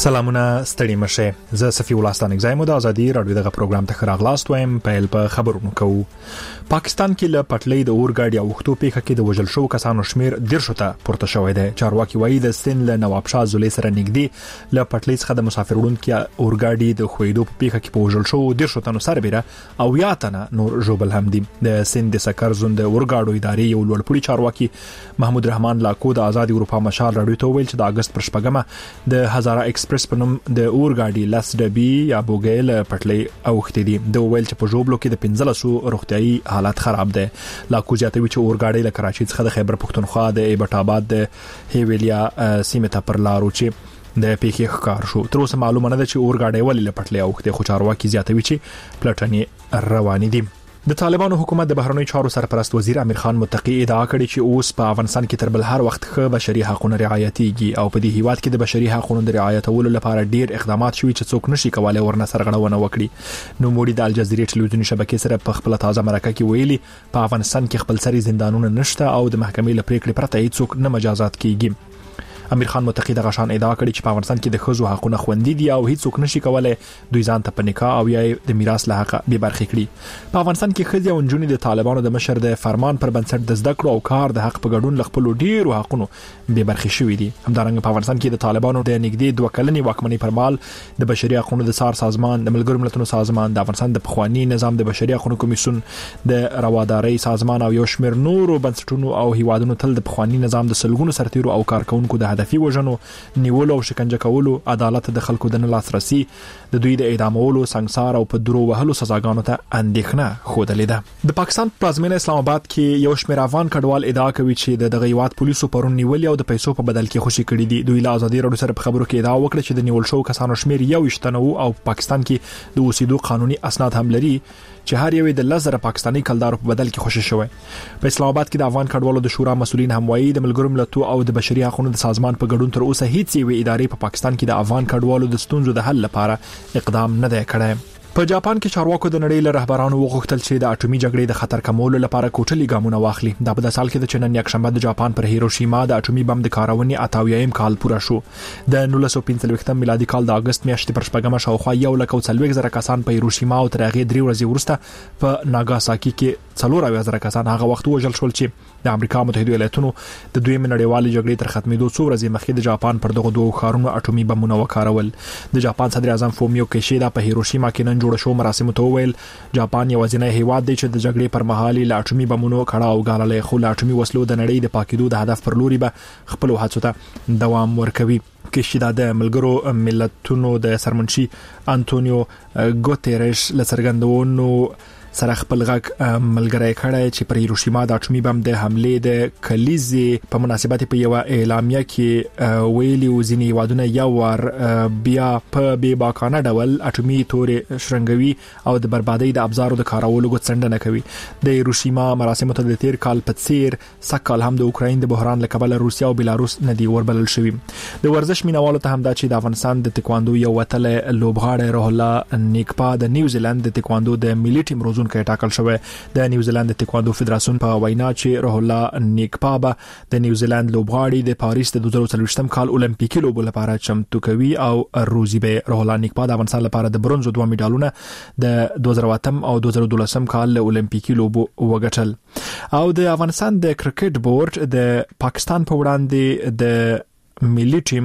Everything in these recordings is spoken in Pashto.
سلامونه ستړي مشه زه صفي ولستان اگزایمو د ازادي رادیو دغه پروګرام ته خراغلاست وایم په خبرونو کوو. پاکستان کې له پټلۍ د اورګاډي او وختو پیښه کې د وژل شو کسانو شمیر 150 ته پورته شوی دی. چارواکي وایي د سند له نواب شاه زولي سره نږدې له پټلۍ څخه د مسافر وړونکو اورګاډي د خویدو په پیښه کې په وژل شو 150 تنو سربېره او یا تنه نور جوبل هم دي. د سند د سکر زوند اورګاډو ادارې یو لوړپوړي چارواکي محمود رحمان لاکو د آزادي اروپا مشال رادیو ته ویل چې د اگست پر شپږمه د هزاره ایکسپریس په نوم د اورګاډي لاس ډبي یا بوګیل پټلۍ اوختې دي. د ویل چې په جوبلو کې د 1500 روغتيایي حالت خراب ده. لاکو زیاتوي چې اورګاډي له کراچي څخه د خیبر پختونخوا د ایبټ آباد د هیویلیا سیمه ته پر لارو چې د پیښې ښکار شو. تر اوسه معلومه نه ده چې اورګاډي ولې له پټلۍ اوختې، خو چارواکي زیاتوي چې پلټنې روانې دي. د طالبانو حکومت د بهرنی چارو سرپرست وزیر امیر خان متقی ادعا کړې چې اوس په افغانستان کې تر بل هر وخت ښه بشري حقوقو رعایتيږي او په دې هیواد کې د بشري حقوقو د رعایتولو لپاره ډیر اقدامات شوي چې څوک نشي کولای ورنه سرغړونه وکړي. نو موږ د الجزیرې ټلویزیونی شبکې سره په خپل تازه مرکه کې ویلي په افغانستان کې خپل سري زندانونه نشته او د محکمې لپاره پریکړې پرته هیڅوک نه مجازات کیږي. امیر خان متقی د غشان ادعا کړې چې په افغانستان کې د خزو حقوقونه خوندي دي او هیڅوک نشي کولای دوی ځان ته په نکاح او یا د میراث له حق به برخې کړي. په افغانستان کې خزي او نجونې د طالبانو د مشر د فرمان پر بنسټ د زده کړو او کار د حق په ګډون لخپل ډیرو حقوقونو به برخې شوې دي. همدارنګه په افغانستان کې د طالبانو د نږدې 2 کلنې واکمنۍ پر مهال د بشري حقوقو د سار سازمان، د ملګرو ملتونو سازمان، د افغانستان د پخوانی نظام د بشري حقوقو کمیسیون، د روادارۍ سازمان او یو شمېر نورو بنسټونو او هیوادونو تل د پخوانی نظام د سلګونو سرتیرو او کارکونکو د هدفي وژنو، نیولو او شکنجه کولو، عدالت د خلکو د نه لاسرسي، د دوی د اعدامولو، سنگسار او په درو وهلو سزاګانو ته اندېښنه خوده لیده. د پاکستان پلازمینه اسلام آباد کې یو شمېر افغان کډوال ادعا کوي چې د هیواد پولیسو پرون نیولې او د پیسو په بدل کې خوشي کړي دي. دوی له آزادي رادیو سره په خبرو کې ادعا وکړه چې د نیول شو کسانو شمیر 21 تنو او پاکستان کې د اوسېدو قانوني اسناد هم لري چې هر یو د لزر پاکستانی کلدارو په بدل کې خوشي شوی. په اسلام آباد کې د افغان کډوالو د شورا مسولین هم وایي د ملګرو ملتونو او د بشري حقوقو د سازمان په ګډون تر اوسه هیڅ یوې ادارې په پاکستان کې د افغان کډوالو د ستونزو د حل لپاره اقدام نه دی کړی. په جاپان کې چارواکو د نړۍ له رهبرانو وغوښتل چې د اټومي جګړې د خطر کمولو لپاره کوټلي ګامونه واخلي. دا په سال کې د چنن یکشنبه د جاپان پر هیروشیما د اټومي بم د کارونې 88م کال پوره شو. د 1945 میلادي کال د اگست میاشتې پر شپږمه شاوخوا 140,000 کسان په هیروشیما او تر هغه 3 ورځې وروسته په ناګاساکي کې 40,000 کسان هغه وخت وژل شول چې د امریکا متحده ایالاتونو د دویم نړیوالې جګړې تر ختمېدو څو ورځې مخکې د جاپان پر دغه دوه ښارونو اټومي بمونه وکارول. د جاپان صدر اعظم فومیو کیشیدا په هیروشیما کې نن جوړ شو مراسمو ته ویل جاپان یوازینی هیواد دی چې د جګړې پر مهال له اټومي بمونو کړه او ګاللې، خو له اټومي وسلو د نړۍ د پاکیدو د هدف پر لوري به خپل هڅو ته دوام ورکوي. کیشیدا د ملګرو ملتونو د سرمنشي انټونیو ګوتيريش لڅرګندونو سره خپل غږ ملګری کړی چې پر هیروشیما د اټومي بم د حمله د کلیزي په مناسبت په یو اعلامیه کې ویلي ځینې هیوادونه یو ور بیا په بې باکانه ډول اټومي تورې شرنګوي او د بربادۍ د ابزارو د کارولو غوښتنه کوي. د هیروشیما مراسمو ته د تیر کال په څیر سکهال هم د اوکراین د بحران لکبل روسیا او بیلاروس نه دی وربلل شوی. د ورزش مینوالو ته هم دا چې د افغانستان د تکواندو یو وتل لوبغاړی روح الله نیکپا د نیوزیلند د تکواندو د ملي ټیم روزون کې ټاکل شوی. د نیوزیلند د تکواندو فدراسیون په وینا چې روح الله نیکپا به د نیوزیلند لوبغاړي د پاریس د 2024 کال اولمپیکي لوبو لپاره چمتو کوي او روزي به روح الله نیکپا د افغانستان لپاره د برونز 2 میډالونه د 2008 او 2012 کال له اولمپیکي لوبو وګټل. او د افغانستان د کرکټ بورډ د پاکستان په وړاندې د ملي ټیم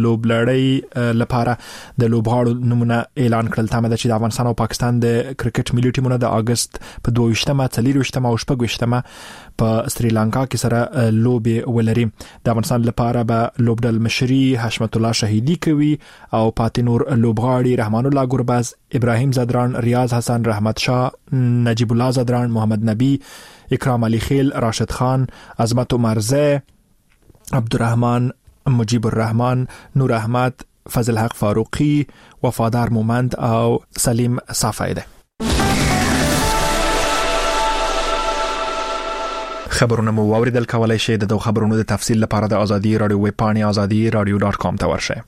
لوبلړۍ لپاره د لوبغاړو نمونه اعلان کړل. تمه ده چې د افغانستان او پاکستان د کرکټ ملي ټیمونو د اگست په 22مه، 23مه او 26مه په سریلانکا کې سره لوبې ولري. د افغانستان لپاره به لوبډل مشري حشمت الله شهیدی کوي او پاتینور لوبغاړي رحمان الله ګورباز، ابراهیم زدران، ریاض حسن، رحمت شاه، نجیب الله زدران، محمد نبی، اکرام علي خیل، راشد خان، عظمت عمرزه، عبدالرحمن، مجیب الرحمن، نور احمد، فضل حق فاروقی، وفادار مومند او سلیم صافی ده. خبرونه مو اوریدل کولای شئ د خبرونو د تفصیل لپاره د ازادي رادیو ویب پاڼې azadiradio.com ته ورشئ.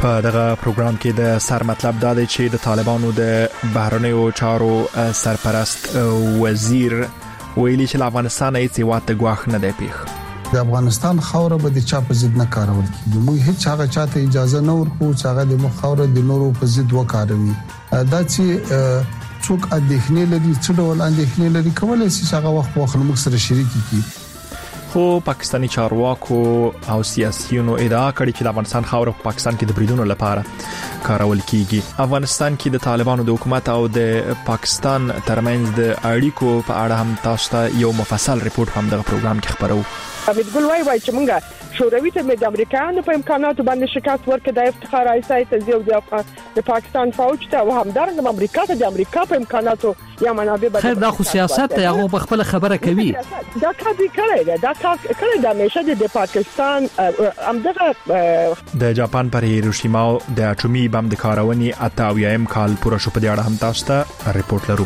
په دغه پروګرام کې د سر مطلب دا دی چې د طالبانو د بهرنیو چارو سرپرست وزیر ویلي چې افغانستان هیڅ هیواد ته ګواښ نه دی پیښ. د افغانستان خوره به د چا په ضد نه کارول کیږي. موږ هیڅ هغه چاته اجازه نه ورکو چې هغه د مخ خوره د نورو په ضد وکاروي. دا چې څوک اندېښنې لري څه ډول اندېښنې لري کولای شي چې هغه وخت موږ سره شریک کړي. خو پاکستانی چارواکو او سیاسيونو ادعا کړې چې د افغانستان خاوره په پاکستان کې د بریدونو لپاره کارول کیږي. افغانستان کې د طالبانو د حکومت او د پاکستان ترمنځ د اړیکو په اړه هم تاسو ته یو مفصل ریپورت هم دغه پروګرام کې خبرو. امید ګل وایي چې موږ شوروي ته د امریکایانو په امکاناتو باندې شکست ورکړ د افتخار ایسای ته زیو د پاکستان فوج ته او همدارنګه امریکا ته د امریکا په امکاناتو یا منابع به خیر دا خو سیاست ته هغه په خپل خبره کوي. دا کار دی کړی د همیشه د پاکستان همدغه د جاپان پر هیروشیما د اټومي بم د کارونې 88م کال پوره شو. په دې اړه هم تاسو ته ریپورت لرو.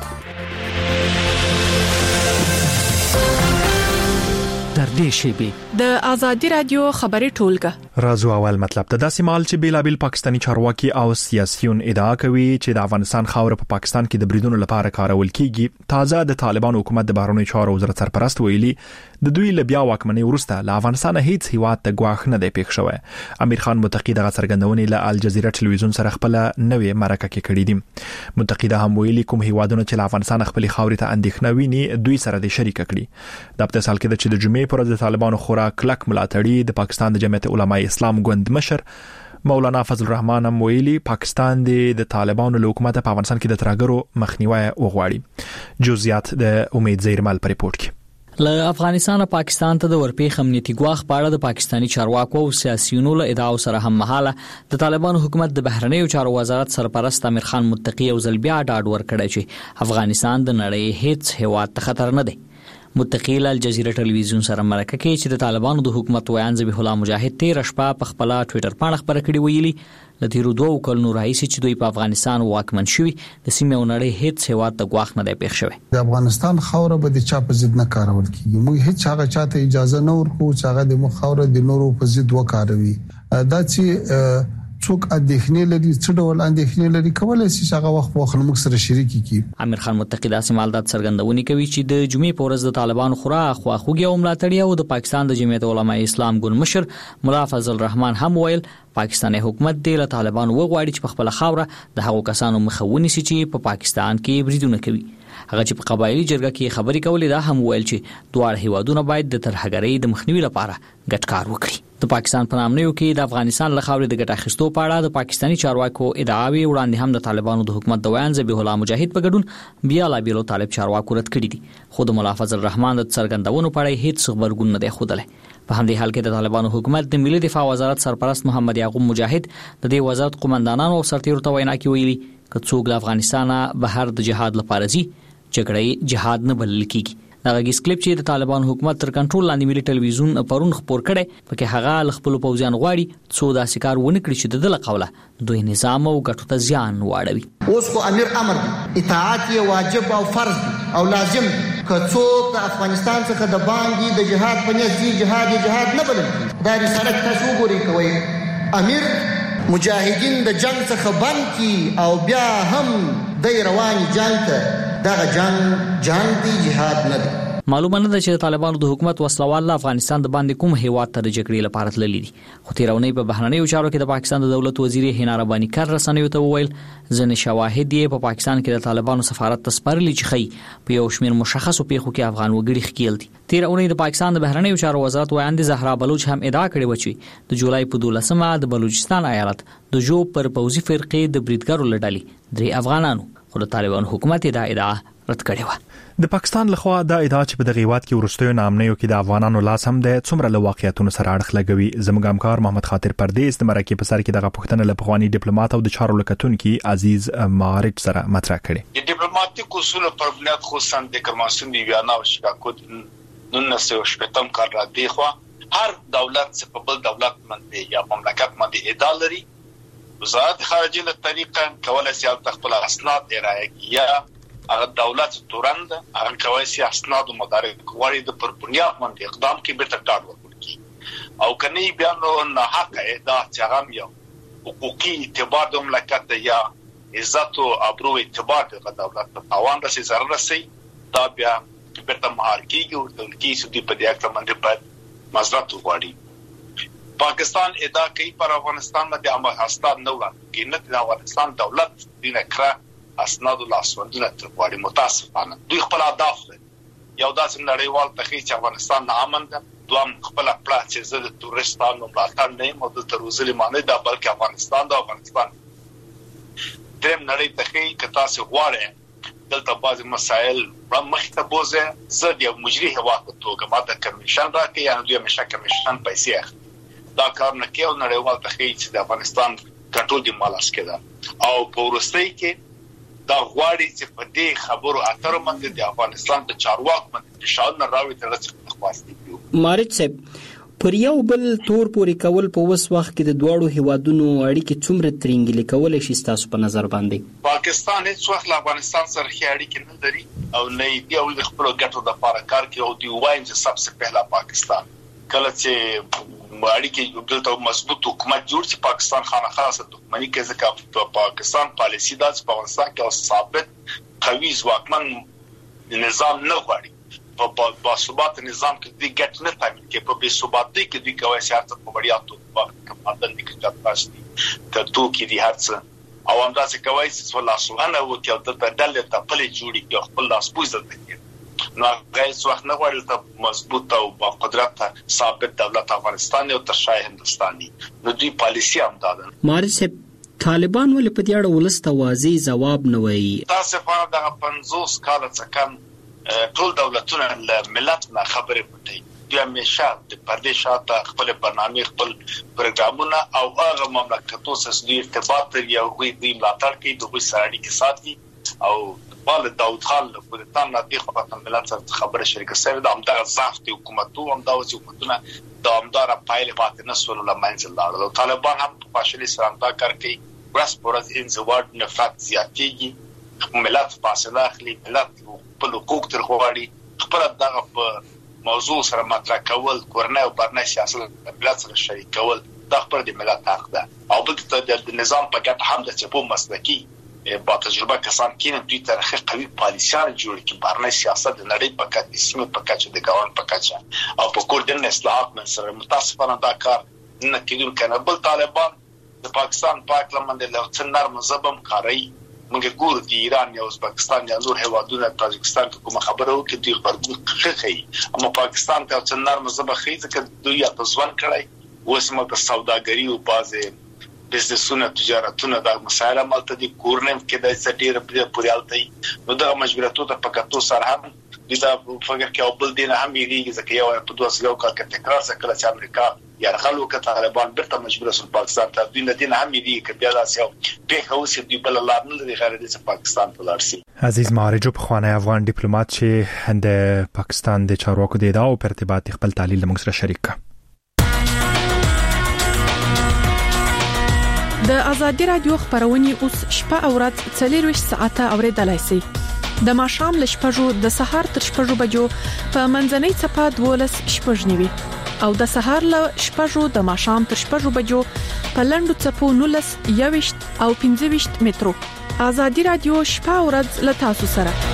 د آزادی رادیو خبري ټولګه رازو اول مطلب ته داسې مال چې بیلابل پاکستانی چارواکي او سیاسيون ادعا کوي چې د افغانستان خاوره په پاکستان کې د بریدونو لپاره کارول کیږي. تازه د طالبانو حکومت د بهرنیو چارو وزارت سرپرست ویلي د دوی له بیا واکمنۍ وروسته له افغانستان هیڅ هیواد ته ګواښ نه دی پیښ شوی. امیر خان متقی دغه څرګندونې له الجزیره ټلویزیون سره خپل نوې مرکه کې کړې دي. متقی دا هم ویلي کوم هیوادونه چې له افغانستان خپل خاورې ته اندېښنه ویني دوی سره د شریک کړي. د په مثال کې د جمعې پر ورځ د طالبانو خورا کلک ملاتړي د پاکستان د جمعیت علماء اسلام ګوند مشر مولانا فضل الرحمن هم ویلي پاکستان د طالبانو له حکومت په افغانستان کې د ترګرو مخنیوي وغواړي. جزئیات د امید زیرمل پر ریپورت کې. له افغانستان او پاکستان ته د ورپېښ امنیتي ګواښ په اړه د پاکستانی چارواکو او سیاسيونو له ادعاو سره هم مهاله د طالبانو حکومت د بهرنیو چارو وزارت سرپرست امیر خان متقی او زلبیا ډاډ ورکړی چې افغانستان د نړۍ هیڅ هیواد ته خطر نه دی. متقی الجزیره ټلویزیون سره مرکه کې چې د طالبانو د حکومت ویان ذبیح الله مجاهد 13 شپه په خپل ټوئیټر باندې خبره کړې ویلي د تیرو 2 کلونو راهیسې چې دوی په افغانستان واکمن شوي د سیمې او نړۍ هیڅ هیواد ته ګواښ نه دی پیښ شوی. د افغانستان خوره به د چا په ضد نه کارول کیږي. موږ هیڅ هغه چاته اجازه نه ورکو چې هغه د مخ خوره د نورو په ضد وکاروي. دا چې څوک اندېښنې لري څه ډول اندېښنې لري کولای شي چې هغه وخت موږ سره شریک کړي. امیر خان متقی داسې مالدات څرګندونې کوي چې د جمعې په ورځ د طالبانو خورا خواخوږي او ملاتړي او د پاکستان د جمعیت علماء اسلام ګوند مشر مولا فضل الرحمن هم ویل پاکستاني حکومت د طالبانو وغواړي چې په خپل خاوره د هغو کسانو مخاوني سي چې په پاکستان کې بریدونه کوي. هغه چې په قبایلی جرګه کې خبرې کولې دا هم ویل چې دواړه هیوادونه باید د ترهګرۍ د مخنیوي لپاره ګډ کار وکړي. د پاکستان په نامنیو کې د افغانستان له خاورې د ګټه اخیستو په اړه د پاکستانی چارواکو ادعاوې وړاندې هم د طالبانو د حکومت د ویان ذبیح الله مجاهد په ګډون بیا لا بیلو طالب چارواکو رد کړي دي. خو د مولا فضل الرحمن د څرګندونو په اړه هیڅ خبرګون نه دی ښودلی. په همدې حال کې د طالبانو حکومت د ملي دفاع وزارت سرپرست محمد یعقوب مجاهد د دې وزارت قومندانانو او سرتیرو ته وینا کې ویلي چې څوک له افغانستان بهر د جهاد لپاره ځي جګړه جهاد نه بلل کیږي. دا غږیز کلیپ چې د طالبان حکومت تر کنټرول لاندې ملي ټلویزیون پرون خبر کړي پکې هغه خپل پوځیان غواړي څو داسې کار ونه کړي چې د دله قوله دوی نظام او ګټو ته زیان واړوي. اوس کو امیر امر اطاعت یې واجب او فرض او لازم که څوک د افغانستان څخه د باندې د جهاد په نیت جهاد نه بلل دا رسالت تاسو وګورئ کوي امیر مجاهدین د جنگ څخه بند کی او بیا هم د رواني جنگ ته دغه جنگ دی جهاد نه دی. معلومه نه ده چې طالبانو د حکومت وسلوال افغانستان د باندې کوم هیواد ته د جګړې لپاره تللی دي. خو تیرونی په بهرنیو چارو کې د پاکستان د دولت وزیر هینا ربانی کار رسنیو ته وویل ځنې شواهد یې په پاکستان کې د طالبانو سفارت ته سپارلي چې خي په یو شمېر مشخصو پیښو کې افغان وګړي ښکیل دي. تیرونی د پاکستان د بهرنیو چارو وزارت ویاند زهرا بلوچ هم ادعا کړې و چې د جولای په 12مه د بلوچستان ایالت د جوب پر پوځي فرقې د بریدګرو لړلې 3 افغانانو خو د طالبانو حکومت دا ادعا رد کړې و. د پاکستان لخوا دا ادعا چې په دغه هیواد کې ورستیو نامنیو کې د افغانانو لاس هم د څومره له واقعیتونو سره اړخ لګوي. زموږ همکار محمد خاطر پردیس د مرکه په سر کې دغه پښتنه له پخوانی ډیپلوماټ او د چارو لکتونکو عزیز معارف سره مطرح کړي. د ډیپلوماټیک اصول پر بنیاد خصوصا د کماسون دی ویانا او شکایت نن سه شپتم کار را دی خو هر دولت څخه په بل دولت باندې یا مملکت باندې ادعا لري. وزارت خارجه له طریقه کولای شي خپل اسناد ارائه یا هغه دولت تورند هغه کوي سي اسناد مدارک غوړي د پر بنیاد باندې اقدام کې به تر ډاډ ورکړي او کني بیا نو نه حق دا څنګه یو حقوقي اعتبار د مملکت یا عزت او ابرو اعتبار د دولت په توان رسي ضرر رسي دا بیا بیرته مهار کیږي او د کی سودی په دې اړه باندې په مزرعت وغواړي پاکستان ادعا کوي پر افغانستان باندې عمل هستان نه وکړي نه د افغانستان دولت دینه کړه اسناد لاسوندونه تر وړي متاسفانه دوی خپل اهداف یو داسې نړیوال تخیل چې افغانستان نه امن ده دوام خپل پلاټ چې زه د تورستانو ملاتړ نه یم او د تروزلي معنی دا بلکې افغانستان دریم نړۍ تخیل که تاسو غواړئ دلته بعض مسائل مخته بوزه زه د یو مجری هوا په توګه ماته کمیشن راکړي یا دوی مشه کمیشن پیسې اخلي دا کار نه کوي نړیوال تخیل چې د افغانستان کنټرول دی مالاس کېده او په ورستۍ کې دا غواړي چې په دې خبرو اترو باندې د افغانستان د چارواکو باندې فشار نه راوړي ترڅو خلاصي کیږي مارج صاحب پر یو بل تور پوري کول په وس وخت کې د دوړو هیوادونو اړیکې څومره ترنګلې کولای شي تاسو په نظر باندې پاکستان هیڅ وخت له افغانستان سره ښه اړیکې نه لري او نه دی او د خپل ګټو د لپاره کار کوي او دی وایم چې سبسه پهلا پاکستان کله چې اړیکې دلته مضبوط حکومت جوړ چې پاکستان خامخاسه دښمنی کوي ځکه په پاکستان پالیسی د افغانستان کې ثابت قوي ځواکمن نظام نه غواړي په باثبات نظام کې د ګټ نه تامین کې په بې ثباتۍ کې د کوي سیاست په وړیا توګه عدالت کې تاسو ته توکي دي هرڅ او همداسې کوي چې والله سبحانه و تعالی د ډلې ته خپل جوړي کې خپل لاس پوزل دي نو غیر وخت نه غواړي ته مضبوط او با قدرت ثابت دولت افغانستان او ترشای هندستاني نو دوی پالیسی هم دادن مارج صاحب طالبان ولې په دې اړه ولسته واضح جواب نه وایي تاسو په دغه 50 کال څخه ټول دولتونه له ملت نه خبرې پټي دوی همیشه د پردې شاته خپل برنامه خپل پروګرامونه او هغه مملکتونو سره د ارتباط لري او دوی ملاتړ کوي د وسایلو کې ساتي او بل داود خان له پولیسان نه دی خو په ملت سره خبره شریک سره د امدار ضعف د حکومتو امدار حکومتونه د امدار پایله پاتې نه سول له منځ لاړل طالبان هم په فاشلی سره امدار کوي ورس پورز انزواد نفرت زیاتېږي ملت فاصله اخلي ملت په حقوق تر غواړي خپل دغه په موضوع سره مطرح کول کورنۍ او برنامه سیاست ملت سره شریک کول د خپل د ملت حق ده او بل د نظام په ګټه هم د چپو مسلکی با تجربه کسان کینه دوی ترخه قوي پالیسیان جوړ کی برنامه سیاست د نړۍ په کچه سیمه په کچه د ګاون په کچه او په کوردن اصلاحات من سره متاسفانه دا کار نه کېدل کنه بل طالبان د پاکستان پاک لمنډ له څنګه مذهبم کاری موږ ګور د ایران یا ازبکستان یا نور هیوادونو تاجکستان کوم خبره وکړي دوی خبرګون خي اما پاکستان ته څنګه مذهب خي ځکه دوی تاسو ځوان کړای وسمه د سوداګری او بازه بزنسونه تجارتونه د مسایل مالته دي کورنم کې د سټیر پوریالتي نو د مجبوراتو ته پکاتو سره هم د فکر کې او بل دین هم یې ځکه یو په 2000 کال کې تکرار سره چې امریکا یا خلکو کې طالبان برته مجبور سول پاکستان ته دین هم یې کې بیا داسې په هوس دی بل لار نه لري غیر د پاکستان په لار سي عزیز مارجو په خوانه افغان ډیپلوماټ چې د پاکستان د چارواکو د ادعا او په ارتباط خپل تحلیل موږ سره شریک کړ د ازادي رادیو خبرونه اوس شپه او ورځ 24 ساعته اوریدلای شئ د ماښام ل شپږو د سهار تر شپږو بجو په منځنۍ صفه 12 شپږنیوي او د سهار ل شپږو د ماښام تر شپږو بجو په لندو صفو 19 21 او 15 مترو ازادي رادیو شپه او ورځ ل تاسو سره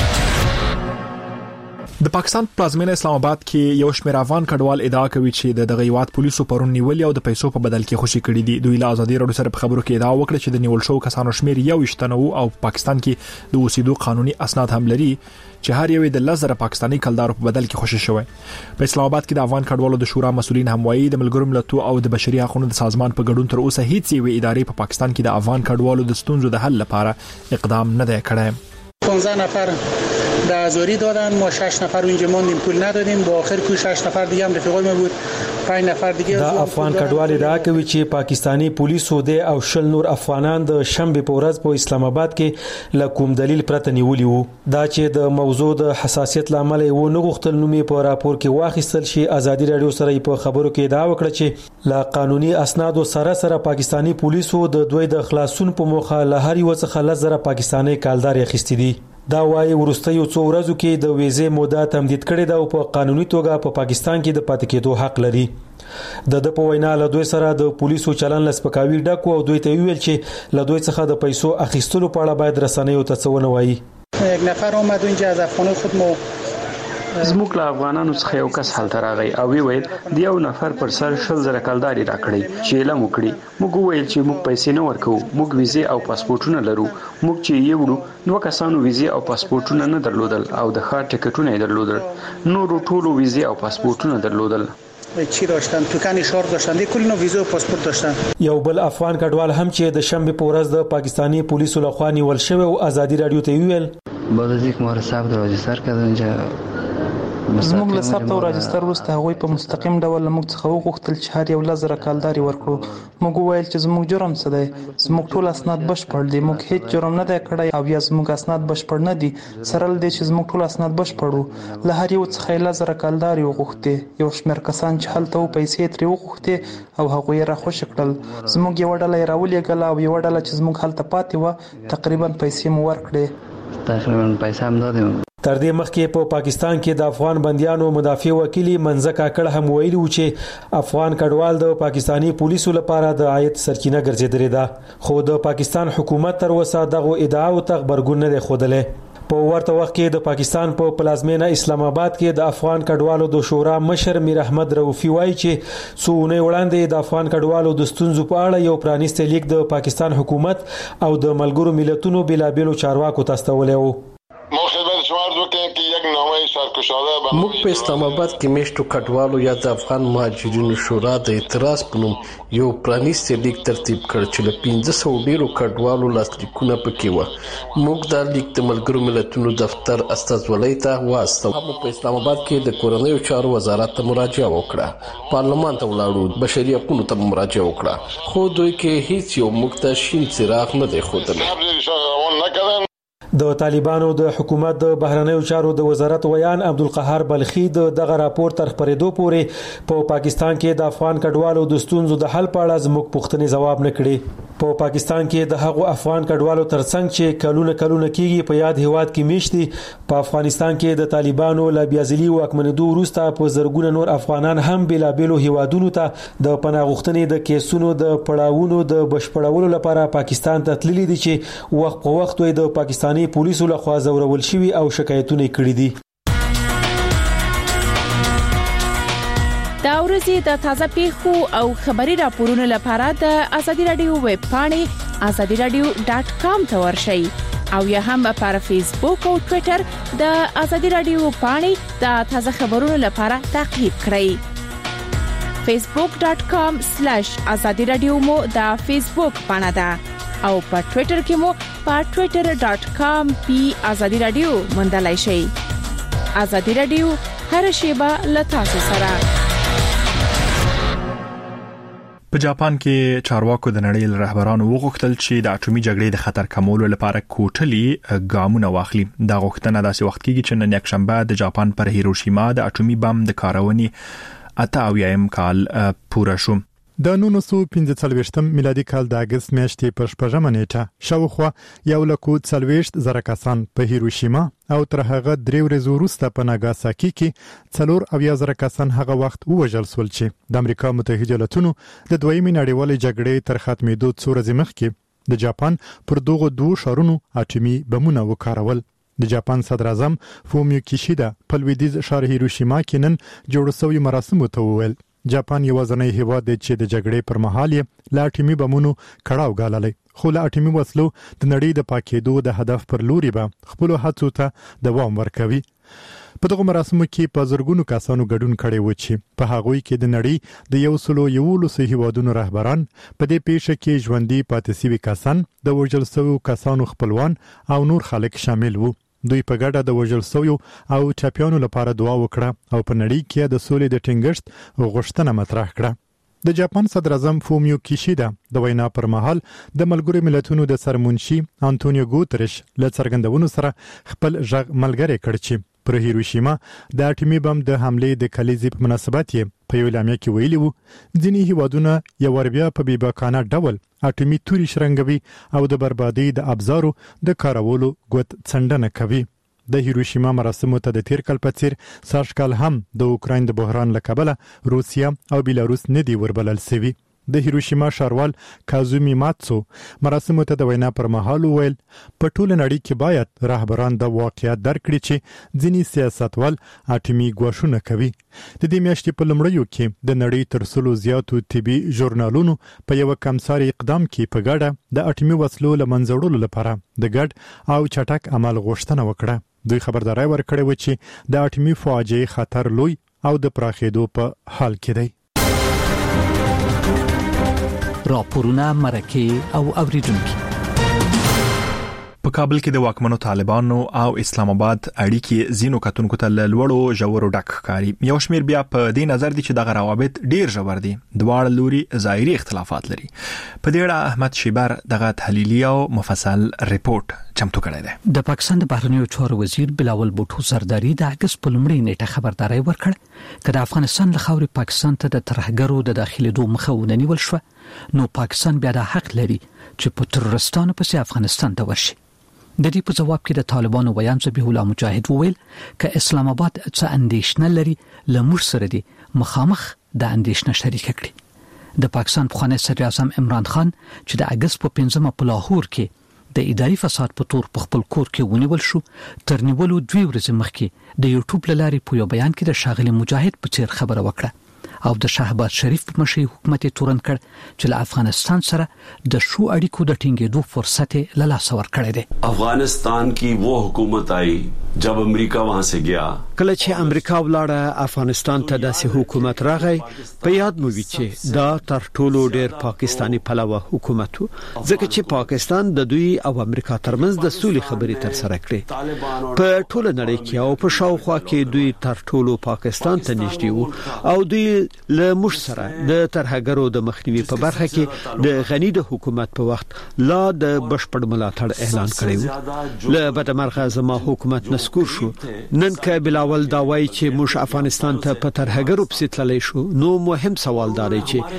د پاکستان پلازمینه اسلام آباد کې یو شمېر افغان کډوال ادعا کوي چې د غیوات پولیسو پرون نیولې او د پیسو په بدل کې خوشي کړي دي دوی له ازادي رادیو سره په خبرو کې ادعا وکړه چې د نیول شو کسانو شمېر یو شتنو او پاکستان کې د اوسېدو قانوني اسناد هم لري چې هر یو د لزر پاکستانی کلدارو په بدل کې خوشي شوی په اسلام آباد کې د افغان کډوالو د شورا مسؤلین هم وایي د ملګرو ملتونو او د بشري حقوقو د سازمان په ګډون تر اوسه هیڅ یو ادارې په پاکستان کې د افغان کډوالو د ستونزو د حل لپاره اقدام نه دی کړی 15 نفر در ازوری دادن ما 6 نفر اونجا ماندیم پول ندادیم با آخر کو 6 نفر دیگه هم رفیقای ما بود 5 نفر دیگه دا افغان کډوال دا کوي چې پاکستانی پولیسو د او شل نور افغانان د شنبه په ورځ په اسلام آباد کې له کوم دلیل پرته نیولي وو دا چې د موضوع د حساسیت لامل و نه غوښتل نومي په راپور کې واخیستل شي ازادي رادیو سره په خبرو کې دا وکړه چې لا قانوني اسناد سره پاکستانی پولیسو د دوی د خلاصون په موخه له هر یو څخه لزر پاکستانی کالدار اخیستي دي دا وايي ورستیو څو ورځو کې د ویزې موده تمدید کړې ده او په قانوني توګه په پاکستان کې د پاتې کېدو حق لري. د په وینا له دوی سره د پولیسو چلن لسپکاوي ډکو او دوی ته ویل چې له دوی څخه د پیسو اخیستلو په اړه باید رسنیو ته څه ونه وایي. یک نفر اومد اونجا از افغانای خود مو زموږ له افغانانو څخه یو کس هلته راغی او ویل د یو نفر پر سر 100,000 کلداري راکړي چې اعلان وکړي. موږ وویل چې موږ پیسې نه ورکو، موږ ویزې او پاسپورتونه لرو. موږ چې یو نو کسانو ویزې او پاسپورتونه نه درلودل او د ښار ټیکټونه درلودل. نور ټولو ویزې او پاسپورتونه درلودل. چی داشتن؟ توکان اشاره داشتن، کلینو ویزا و پاسپورت داشتن. یو بل افغان کډوال هم چې د شنبه په ورځ د پاکستانی پولیسو لخوا نیول شوی او ازادي رادیو ته ویل بعد از اینکه ما را ثبت راجستر کردن اینجا زموږ له ثبت او راجستر وروسته هغوی په مستقیم ډول موږ څخه وغوښتل چې هر یو 10,000 کلداري ورکړو. موږ وویل چې زموږ جرم څه دی، زموږ ټول اسناد بشپړ دي، موږ هیڅ جرم نه دی کړی او یا زموږ اسناد بشپړ نه دي. سره له دې چې زموږ ټول اسناد بشپړ وو، له هر یو څخه 10,000 کلداري وغوښتې. یو شمېر کسان چې هلته وو پیسې ترې وغوښتې او هغوی یې راخوشي کړل. زموږ یوه ډله یې راولېږله او یوه ډله چې زموږ هلته پاتې وه تقریبا پیسې مو ورکړې. تقریبا پیسې هم دادیم. تر دې مخکې په پاکستان کې د افغان بنديانو مدافع وکیل منځ کاکړ هم ویلي و چې افغان کډوال د پاکستانی پولیسو لپاره د عاید سرچینه ګرځېدلې ده، خو د پاکستان حکومت تر اوسه دغه ادعاو ته خبرګون نه دی ښودلی. په ورته وخت کې د پاکستان په پلازمینه اسلام آباد کې د افغان کډوالو د شورا مشر میر احمد رؤفي وایي چې څو اونۍ وړاندې د افغان کډوالو د ستونزو په اړه یو پرانیستی لیک د پاکستان حکومت او د ملګرو ملتونو بېلابېلو چارواکو ته استولی و. موږ په اسلام آباد کې میشتو کډوالو یا د افغان مهاجرینو شورا د اعتراض په نوم یو پرانیستی لیک ترتیب کړ چې له 1500 ډیرو کډوالو لاسلیکونه پکې و. موږ دا لیک د ملګرو ملتونو دفتر استازولۍ ته واستو. هم په اسلام آباد کې د کورنیو چارو وزارت ته مراجعه وکړه، پارلمان ته ولاړو، بشري حقوقو ته مراجعه وکړه، خو دوی کې هیڅ یو موږ ته شین څراغ نه دی ښودلی. د طالبانو د حکومت د بهرنیو چارو د وزارت ویان عبدالقهار بلخي دغه راپور تر خبرېدو پورې په پاکستان کې د افغان کډوالو د ستونزو د حل په اړه زموږ پوښتنې ځواب نه کړي. په پاکستان کې د هغو افغان کډوالو ترڅنګ چې کلونه کېږي په یاد هیواد کې میشتي، په افغانستان کې د طالبانو له بیازلي واکمنېدو وروسته په زرګونه نور افغانان هم بېلابېلو هیوادونو ته د پناه غوښتنې د کیسونو د پړاوونو د بشپړولو لپاره پاکستان ته تللي دي چې وخت په وخت د پاکستاني پولیسو لخوا زورول شوي او شکایتونه کړي دي. دا ورځې د تازه پیښو او خبري راپورونو لپاره د ازادي رادیو ویب پاڼې azadiradio.com ته ورشئ او یا هم پر فیسبوک او ټوئیټر د ازادي رادیو پاڼې د تازه خبرونو لپاره تعقیب کړئ. facebook.com/azadiradio مو د فیسبوک پاڼه ده او په ټوئیټر کې مو په twitter.com/azadiradio موندلای شئ. ازادي رادیو هر شیبه له تاسو سره. په جاپان کې چارواکو د نړۍ رهبرانو وغوښتل چې د اټومي جګړې د خطر کمولو لپاره کوټلي ګامونه واخلي. دا غوښتنه داسې وخت کېږي چې نن یکشنبه د جاپان پر هیروشیما د اټومي بم د کارونې 88 کال پوره شو. د 1945 میلادي کال د اگست میاشتې په 4مه نیټه شاوخوا 140,000 کسان په هیروشیما او تر هغه 3 ورځې وروسته په ناګاساکي کې 4,000 کسان هغه وخت وژل شول چې د امریکا متحده ایالاتونو د دویمې نړیوالې جګړې تر ختمېدو څو ورځې مخکې د جاپان پر دغه دوه شهرونو اټومي بمونه وکارول. د جاپان صدر اعظم فومیو کیشیدا په لویدیځ ښار هیروشیما کې نن جوړ شوی مراسمو ته وویل جاپان یوازینی هیواد دی چې د جګړې پر مهال یې لا اټومي بمونو کړهو ګاللې، خو لا اټومي وسلو د نړۍ د پاکېدو د هدف پر لوري به خپل هڅو ته دوام ورکوي. په دغه مراسمو کې په زرګونو کسانو ګډون کړي و چې په هغوی کې د نړۍ د 111 هیوادونو رهبران، په دې پیښه کې ژوندۍ پاتې شوي کسان، د وژل شویو کسانو خپلوان او نور خلک شامل وو. دوی په ګډه د وژل شویو او ټپیانو لپاره دعا وکړه او په نړۍ کې د سولې د ټینګښت غوښتنه مطرح کړه. د جاپان صدر اعظم فومیو کیشیدا د وینا پر مهال د ملګرو ملتونو د سرمنشي انټونیو ګوتریش له څرګندونو سره خپل ژغ ملګری کړ چې پر هیروشیما د اټومي بم د حمله د کلیزې په مناسبت یې په یو اعلامیه کې ویلي وو ځینې هیوادونه یو وربیا په بیباکانه ډول اټومي توري شرنګوي او د بربادي د ابزارو د کارولو ګوت څنډنه کوي. د هیروشیما مراسمو ته د تیر کال په څیر سږکال هم د اوکراین د بحران له کبله روسیا او بیلاروس نه دی وربلل شوی. د هیروشیما ښاروال کازومی ماتسو مراسمو ته د وینا پر مهال ویل په ټوله نړۍ کې باید رهبران د واقعیت درک کړي چې ځینې سیاستوال اټومي ګواښونه کوي. د دې میاشتې په لومړیو کې د نړۍ تر څلو زیاتو طبي ژورنالونو په یو کمساري اقدام کې په ګډه د اټومي وسلو له منځه وړلو لپاره د ګډ او چټک عمل غوښتنه وکړه. دوی خبرداري ورکړې و چې د اټومي فاجعې خطر لوی او د پراخېدو په حال کې دی. راپورونه مرکه او اوریدونکو په کابل کې د واکمنو طالبانو او اسلام آباد اړیکې زینو کتونکو ته لوړو ژورو ډک ښکاري. یو شمیر بیا په دې نظر دي چې دغه روابط ډیر ژور دي. دواړه لوري ظاهري اختلافات لري. په دې اړه احمد شیبر دغه تحلیلي او مفصل ریپورت چمتو کړی دی. د پاکستان د بهرنیو چارو وزیر بلاول بوټو زرداری د اگست په لومړۍ نیټه خبرداري ورکړه چې د افغانستان له خاورې پاکستان ته د ترهګرو د داخليدو مخه ونیول شو، نو پاکستان بیا د حق لري چې په ترورستانو پسې افغانستان ته ورشي. د دې په جواب کې د طالبانو ویان ذبیح الله مجاهد وویل ک اسلام آباد څه اندیشنه لري لمر سره دي مخامخ د اندیشنه شریک کړي. د پاکستان پخوانی صدر اعظم عمران خان چې د اگست په 15 په لاهور کې د اداري فساد په تور په خپل کور کې ونیول شو، تر نیولو 2 ورځې مخکې د یوټیوب لارې په یو بیان کې د شاغلي مجاهد په څیر خبره وکړه او د شهباز شریف په مشرۍ حکومت تورن کړ چې له افغانستان سره د شو اړیکو د ټینګېدو فرصت له لاسه ورکړی دی. افغانستان کی وہ حکومت آئی جب امریکا وہاں سے گیا. کله چې امریکا ولاړه افغانستان ته داسې حکومت راغی، په یاد مو وي چې دا تر ټولو ډېر پاکستانی پلوه حکومت و، ځکه چې پاکستان د دوی او امریکا ترمنځ د سولې خبرې تر سره کړې. په ټوله نړۍ کې او په شاوخوا کې دوی تر ټولو پاکستان ته نږدې وو او دوی له موږ سره د ترهګرو د مخنیوي په برخه کې د غنی د حکومت په وخت لا د بشپړ ملاتړ اعلان کړی و. له بدمرغه زما حکومت نسکور شو. نن که بلاول دا وایي چې موږ افغانستان ته په ترهګرو پسې تللی شو، نو مهم سوال دا دی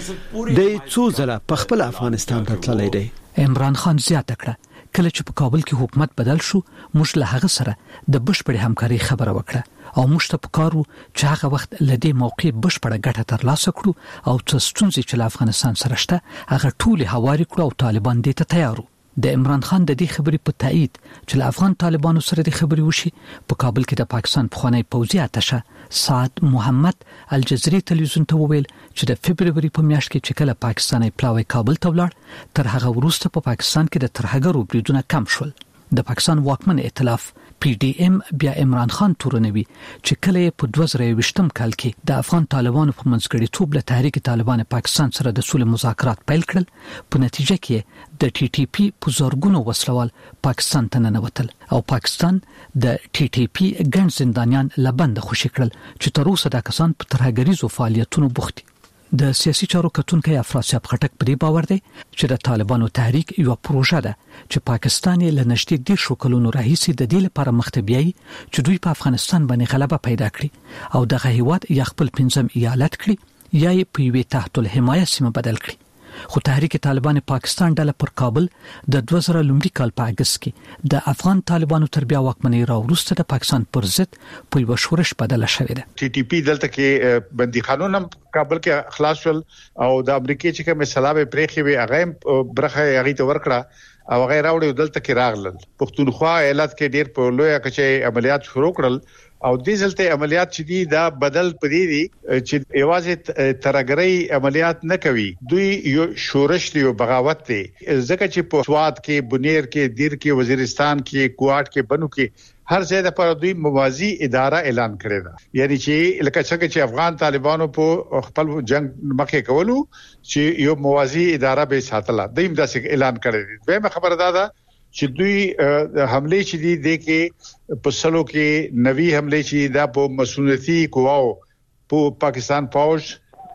چې د څو ځله په خپل افغانستان ته تللی دی. عمران خان زیاته کړه کله چې په کابل کې حکومت بدل شو، موږ له هغه سره د بشپړ همکاري خبره وکړه او موږ ته پکارو چې هغه وخت لدې موقع بشپړه ګټه ترلاسه کړو او څه ستونزې چې له افغانستان سره شته هغه ټول هواري کړو او طالبان دې ته تیار وو. د عمران خان د دې خبرې په تایید چې له افغان طالبانو سره د خبرې وشي، په کابل کې د پاکستان پخوانی پوځي اتشه سعد محمد الجزري تلویزیون ته وویل چې د فبرवरी په میاشت کې چې کله پاکستاني پلاوی کابل ته ولاړ، تر هغه وروسته په پاکستان کې د ترهګرو بریدونه کم شول. د پاکستان واکمن ائتلاف پی ډی ایم بیا عمران خان تورنوي چې کله په 2020 کال کې د افغان طالبانو په منځګړیتوب له تحریک طالبان پاکستان سره د سولې مذاکرات پیل کړل، په نتیجه کې د ټي ټي پی په زورګونو وسلوال پاکستان ته ننوتل او پاکستان د ټي ټي پی ګڼ زندانیان لبند خوشي کړل چې تر اوسه د کسان په ترهګریزو فعالیتونو بوخت دي. د سیاسي چارو کتونکو افراسیاب خټک پرې باور دی چې د طالبانو تحریک یو پروژه ده چې پاکستان یې له نږدې 10 کلونو راهیسې د دې لپاره مخته بیایي چې دوی په افغانستان باندې غلبه پیدا کړي او دغه هیواد یا خپل 15 ایالت کړي یا یې په یوه تحت الحمایه سیمه بدل کړي. خو تحریک طالبان پاکستان ډله پر کابل د 2000 لومړي کال په اگست کې د افغان طالبانو تر بیا واکمنۍ راوروسته د پاکستان پر ضد په یو شورش بدل شوې ده. ټي ټي پی دلته کې بندي خانون کابل کې خلاص شول او د امریکای چې کوم سلابه پرېخي وي هغه برخه هغه ته ورکړه او غیر راوړي دلته کې راغلل. پښتونخوا ایالت کې ډېر په لوی کچې عملیات شروع کړل او دې ځلته عملیات چې دي دا بدل پدې دي چې یوازې ترګری عملیات نه کوي، دوی یو شورش دی او بغاوت دی. ځکه چې په سواد کې، بنیر کې، دیر کې، وزیرستان کې، کوټ کې، بنو کې هر ځای د پر دوی موازی اداره اعلان کړی دا. یعنی چې لکه څنګه چې افغان طالبانو په خپل جنگ مخه کولو چې یو موازی اداره به ساتله، دوی داسې اعلان کړی دی. به خبره ده چې دوی حمله چې دي د کې په سلو کې نوي حمله چې دا په مسؤلیتي قواو په پاکستان فوج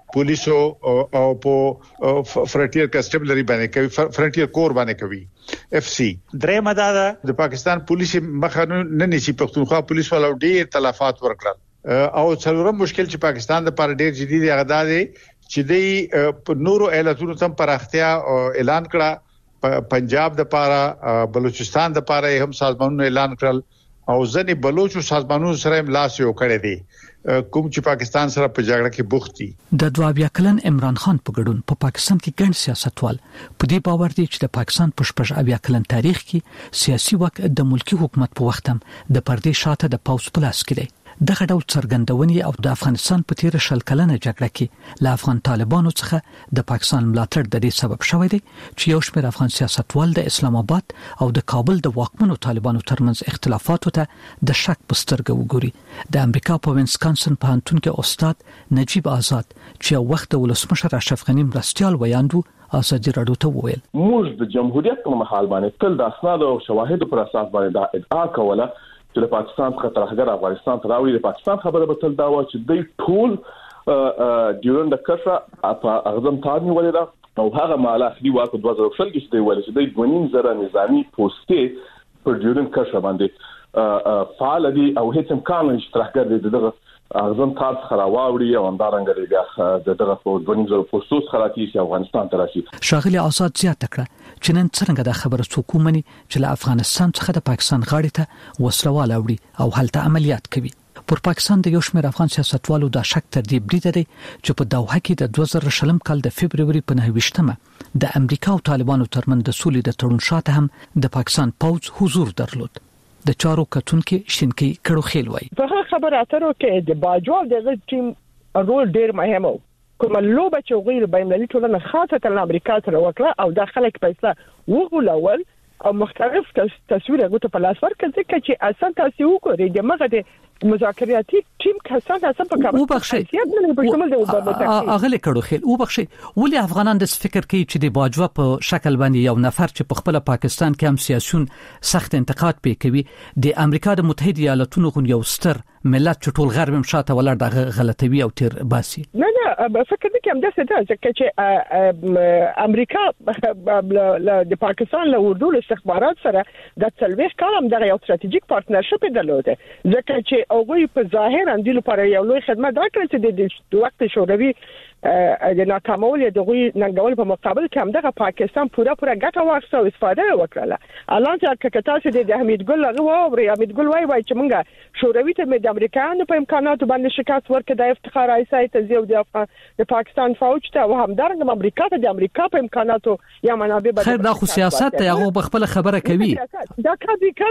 پولیسو او په فرنټیر کانسټیبلری باندې کوي فرنټیر کور باندې کوي اف سی درې مداده د پاکستان پولیس مخه نه نشي پښتونخوا پولیس ولو ډیر تلفات ورکړل او څلورم مشکل چې پاکستان د پر ډیر جدي دی هغه دی چې د نورو ایالتونو تم پراختیا اعلان کړه پنجاب د پاره بلوچستان د پاره هم سازمانونو اعلان کړل او ځنې بلوچو سازمانونو سره املاس یو کړی دی کوم چې پاکستان سره په جګړه کې بوخت دي د 22 کلن عمران خان په ګډون په پاکستان کې ګڼ سیاستوال په دې باور دي چې د پاکستان په 18 کلن تاریخ کې سیاسي واک د ملکی حکومت په وخت هم د پردې شاته د پاوس پلاس کې دی دغه ډول څرګندونې او د افغانستان په تیر شل کلنه جګړه کې له افغان طالبانو څخه د پاکستان ملاتړ د دې سبب شوی دی چې یو شمېر افغان سیاستوال د اسلام آباد او د کابل د واکمنو طالبانو ترمنځ اختلافاتو ته د شک په سترګه وګوري د امریکا په وینسکانسن پوهنتون کې استاد نجیب آزاد چې وخت د ولسمشر اشرف غنی مرستيال ویاندو ازادي راډیو ته وویل موږ د جمهوریت په محل باندې تل د اسناد او شواهد پر اساس باندې دا ادعا کوله چې د پاکستان څخه ترهګر افغانستان ته راوړي د پاکستان خبره به تل دا و چې د ټول ډیورند کرښه په اعظم تارنی ولدا او هغه مالاخي واکو 2000 کې چې ولې چې د 2.5 نظامی پوسټې پر ډیورند کرښه باندې فعال دي او هیڅ امکان نشته ترهګر دغه اعظم تار څخه راوړي او همدارنګه بیا دغه په 2.5 پوسټو خراتی چې افغانستان ته راشي شاغلي آزاد زیاته کړه چې نن څنګه د خبره څوک مني چې له افغانستان څخه د پاکستان غاړې ته وسلوال اوړي او هلته عملیات کوي پر پاکستان د یو شمېر افغان سیاستوالو د شک تر دې برید دی چې په دوحه کې د 2000 کال د فبرवरी په 9 د امریکا او طالبانو ترمنځ د سولې د تړون شاته هم د پاکستان پوځ حضور درلود د چارو کتونکو شینکی کړو خېل وای په خبره اترو کې د باجوال د ټیم رول ډیر مهم و کوم لوبه چې غیر بینالمللي ټولنه خاصه د امریکا سره وکړه او د خلک پیسې وغولول او مختلف تصویر غوته په لاس ورکړ ځکه چې اصلا تاسو وګورئ د مغه د مذاکراتي ټیم کسان اصلا په کابل اغله کړو خېل او بخشي ولې افغانان د فکر کوي چې د باجوا په شکل باندې یو نفر چې په خپل پاکستان کې هم سیاسيون سخت انتقاد کوي د امریکا د متحده ایالاتونو غو یو ستر ملت چې ټول غرب مشاته ولر د غلطوي او تیر باسي نه فکر دي کوم داسې ده چې امریکا د پاکستان له اردو استخبارات سره د تلويخ کالم د یو ستراتیژیک پارتنرشپ درلوده ځکه چې اوغوی په ظاهر اندی لپاره یو لوی خدمت راکړي چې د وخت شوروي د ناکامول د غوی ننګول په مقابل کې هم دغه پاکستان پوره ګټه واخیسته او استفاده وکړه الان چې کتاسو د حمید ګل هغه او حمید ګل وای چې مونږه شوروي ته د امریکایانو په امکاناتو باندې شکایت ورکړ د افتخار ایسای ته زیو د پاکستان فوج ته او همدارنګه امریکا ته د امریکا په امکاناتو یا منابع بدل خیر دا خو سیاست ته هغه بخپل خبره کوي دا کار دی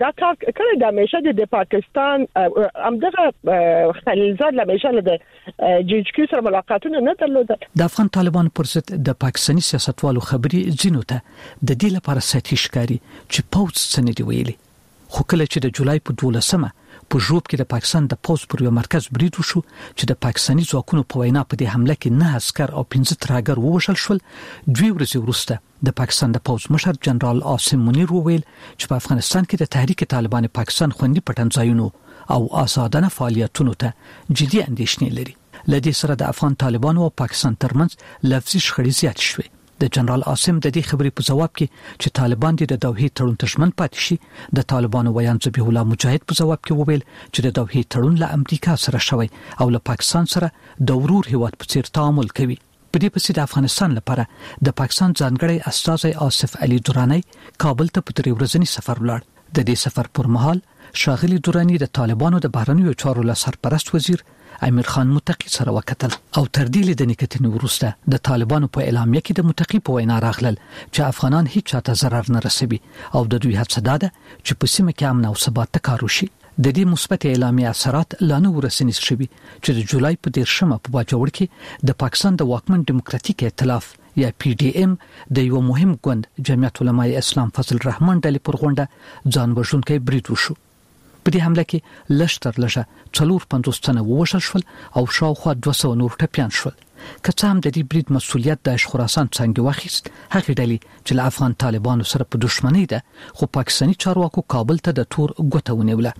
کړی دا همیشه د پاکستان همدغه خلیلزاد همیشه د جی ایچ کیو سره ملاقاتونه نه درلوده د افغان طالبان پر ضد د پاکستاني سیاستوالو خبري زینو ته د دې لپاره ساتي ښکاری چې پوز سند ویلي خو کله چې د جولای په 12مه په جوب کې د پاکستان د پوز پر یو مرکز برید وشو چې د پاکستاني ځواکونو په وینا په دې حمله کې 9 عسكر او 15 ترهګر ووژل شول دوی ورځې وروسته د پاکستان د پوز مشر جنرال عاصم منیر وویل چې په افغانستان کې د تحریک طالبان پاکستان خوندي پټنځایونو او آزادانه فعالیتونو ته جدي اندېښنې لري لدې سره د افغان طالبانو او پاکستان ترمنځ لفظي شخړې زیات شوې د جنرال عاصم د دې خبرې په جواب کې چې طالبان د دوحې تړون ته ژمن پاتې شي د طالبانو ویان ذبیح الله مجاهد په جواب کې وویل چې د دوحې تړون له امریکا سره شوی او له پاکستان سره د ورور هیواد په څیر تعامل کوي په دې پسې د افغانستان لپاره د پاکستان ځانګړی استازی آصف علي دورانی کابل ته په 3 ورځنی سفر ولاړ د دې سفر پر مهال شاغلي دورانی د طالبانو د بهرنیو چارو له سرپرست وزیر امیر خان متقی سره وکتل او تر دې لیدنې کتنې وروسته د طالبانو په اعلامیه کې د متقی په وینا راغلل چې افغانان هیڅ چاته ضرر نه رسوي او د دوی هڅه ده چې په سیمه کې امن او ثبات ته کار وشي د دې مثبت اعلامیه اثرات لا نه ورسېنې شوي چې د جولای په 10مه په باجوړ کې د پاکستان د واکمن ډیموکراتیک ائتلاف یا پی ډی ایم د یو مهم ګوند جمعیت علماء اسلام فضل الرحمن ډلې پر غونډه ځان وژونکي برید وشو په دې حمله کې لشتر لږه 450 تنه ووژل شول او شاوخوا 200 نور ټپيان شول که څه هم د دې برید مسولیت د خراسان څنګه واخیست هغه ډلې چې له افغان طالبانو سره په دښمنۍ ده خو پاکستاني چارواکو کابل ته د تور ګوته ونیوله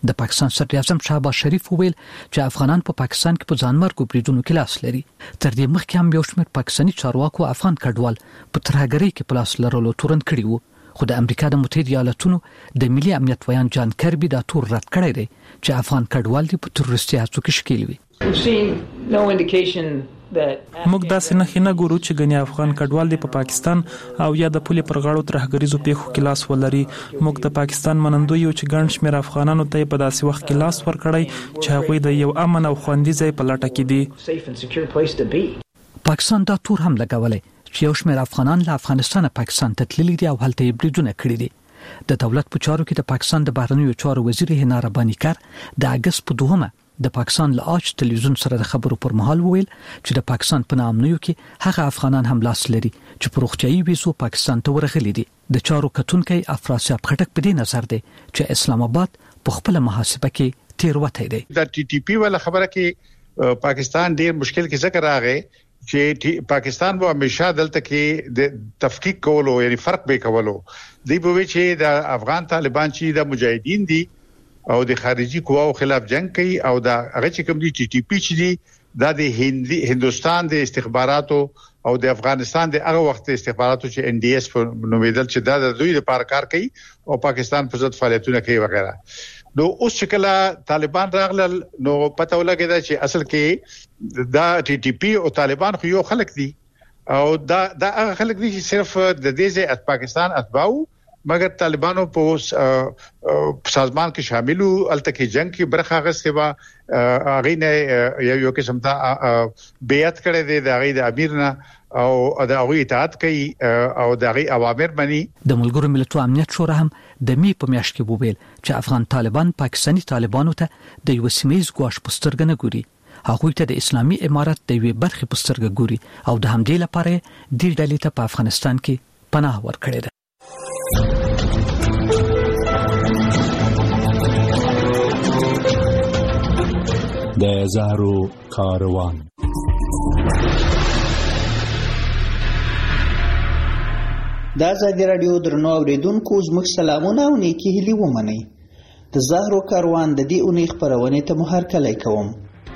د پاکستان صدر اعظم شهباز شریف وویل چې افغانان په پاکستان کې په ځانمرګو بریدونو کې لاس لري. تر دې مخکې هم یو شمېر پاکستاني چارواکو افغان کډوال په ترهګرۍ کې په لاس لرلو تورن کړي وو. خو د امریکا د متحده ایالاتونو د ملي امنیت ویان جان کربي دا تور رد کړی دی چې افغان کډوال دي په تروریستي هڅو کې شکیل وي. موږ داسې نه ګورو چې غني افغان کډوال دي په پاکستان او یا د پولې پر غاړو ترهګریزو پیښو کې لاس ولري. موږ د پاکستان منندوی یو چې ګڼ شمېر افغانانو ته په داسې وخت کې لاس ورکړی چې هغوی د یو امن او خوندي ځای په لټه کې دي. پاکستان دا تور هم لګولای چې یو شمېر افغانان له افغانستانه پاکستان ته تللي دي او هلته یې بریدونه کړي دي. د دولت په چارو کې د پاکستان د بهرنیو چارو وزیر هنا رباني کار د اگست په 2 د پاکستان له آج تلویزیون سره د خبرو پر مهال وویل چې د پاکستان په نامنیو کې هغه افغانان هم لاس لري چې په روغتيایي ویزو پاکستان ته ورغلي دي. د چارو کتونکي افراسیاب خټک په دې نظر دی چې اسلام آباد په خپل محاسبه کې تیروتای دی. د ټي ټي پی ولا خبره کې پاکستان ډیر مشکل کې ذکر راغی چې پاکستان به همیشه دلته کې د تفکیک کولو یعنی فرق به کولو دی په وی چې د افغان طالبان چې د مجاهدین دي او د خارجي قواو خلاف جنگ کوي او دا هغه چې کوم دي ټي ټي پی چې دي دا د هندستان د استخباراتو او د افغانستان د هغه وخت استخباراتو چې ان ډي اس په نومیدل چې دا د دوی لپاره کار کوي او پاکستان په ضد فعالیتونه کوي وغیرہ. نو اوس چې کله طالبان راغلل نو پته ولګیدا چې اصل کې دا ټي ټي پی او طالبان خو یو خلک دي او دا هغه خلک دي چې صرف د دې ځای پاکستان اتباو مګر طالبانو په سازمان کې شاملو الته کې جنگ کې برخه غوښتي وا هغه نه یو قسم ته بیعت کړی دی د هغه د امیر نه او د هغه اطاعت کوي او د هغه اوامر مني. د ملګرو ملتونو امنیت شورا هم د می په میاشت کې وویل چې افغان طالبان پاکستاني طالبانو ته د یو سیمایي ګواښ پسترګ نه ګوري. هغه ته د اسلامي امارات د وی برخه پسترګ ګوري او د همدې لپاره د ډلې ته په افغانستان کې پناه ورکړي ده. د زهرو کاروان د ازادي راډیو درنو اوریدونکو زموږ سلامونه او نیکی هیلې ومنئ. د زهرو کاروان د دې اونۍ خپرونې ته هرکلی کوم.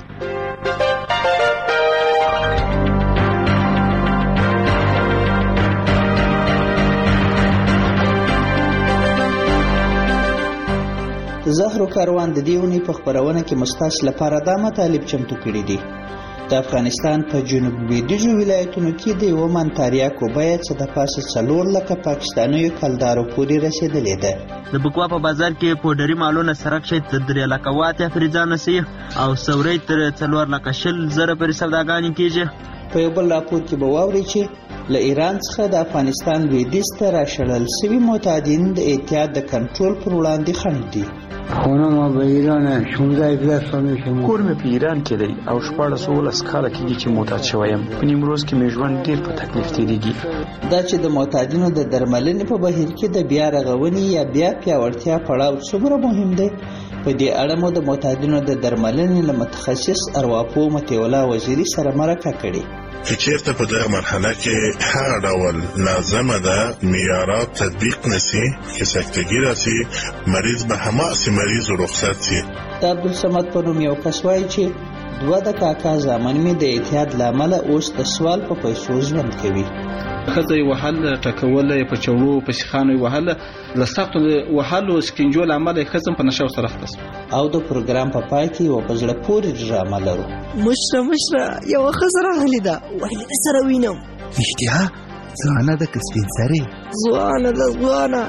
زهرو کاروان د دې اونۍ په خپرونه کې مستاس لپاره دا مطالب چمتو کړي دي. د افغانستان په جنوب لویدیځو ولایتونو کې د یو منتاریاکو بیه څه د پاسه 4 لکه پاکستانیو کلدارو پورې رسیدلې ده. د بکوا په بازار کې پودري مالونه سرک شي تر 3 لکه واته فریزانه سي او سوري تر 4 لکه شل زره پر سوداګانې کیږي. په یو بل راپور کې به واوري چې له ایران څخه د افغانستان لویدیځ ته راشړل شوي معتادین د احتیاط د کنټرول پر وړاندې خنډ دي. خونه ما به ایران 16 سال میشه. کور مې په ایران کې دی او 14 کاله کېږي چې معتاد شوم. په نیمروز کې مې ژوند ډیر په تکلیف تیریږي. دا چې د معتادینو د درملنې په بهیر کې د بیا رغونې یا بیا پیاوړتیا پړاو څومره مهم دی، په دې اړه مو د معتادینو د درملنې له متخصص ارواپوه مطیع الله وزیري سره مرکه کړې. چې چیرته په دغه مرحله کې هر ډول لازمه ده معیارات تطبیق نشي چې سکتګي راسي مریض به هماسي مریض رخصت شي. د عبدالصمد په نوم یو کس وایي چې 2 د کاکا زامن می د اعتیاد لامل اوس د سوال په پیسو ژوند کوي. خزه وهل ټکول په چورو په سخانو وهل لساقو وهل سکینجو لامل خزم په نشو سره خلاص او د پروګرام په پای کې و په ځړ پورې ډرامه لرو. مشره یو خزره هلیدا وایي سره وینم اشتها ځوانه د کسبین سره ځوانه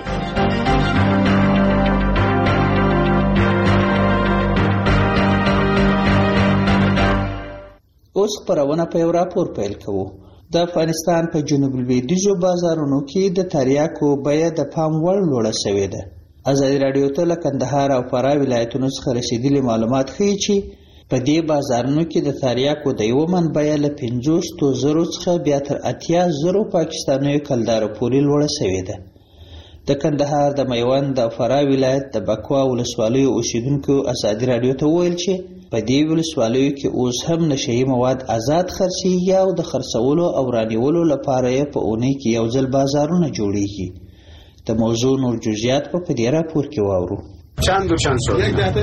اوس خبرونه په یو راپور پیل کوو. د افغانستان په جنوب لویدیځو بازارونو کې د تریاکو بیه د پام وړ لوړه شوې ده. ازادي راډیو ته له کندهار او فراه ولایتونو څخه رسیدلي معلومات ښیي چې په دې بازارونو کې د تریاکو د یو من بیه له 500,000 څخه بیا تر 80,000 پاکستانیو کلدارو پورې لوړه شوې ده. د کندهار د میوند د فراه ولایت د بکوا ولسوالیو اوسیدونکو ازادي راډیو ته ویل چې په دې ولسوالیو کې اوس هم نشئی مواد آزاد خرڅیږي او د خرڅولو او رانیولو لپاره یې په اونۍ کې یو ځل بازارونه جوړیږي. د موضوع نور جزئیات په دې راپور کې واورو. چند سو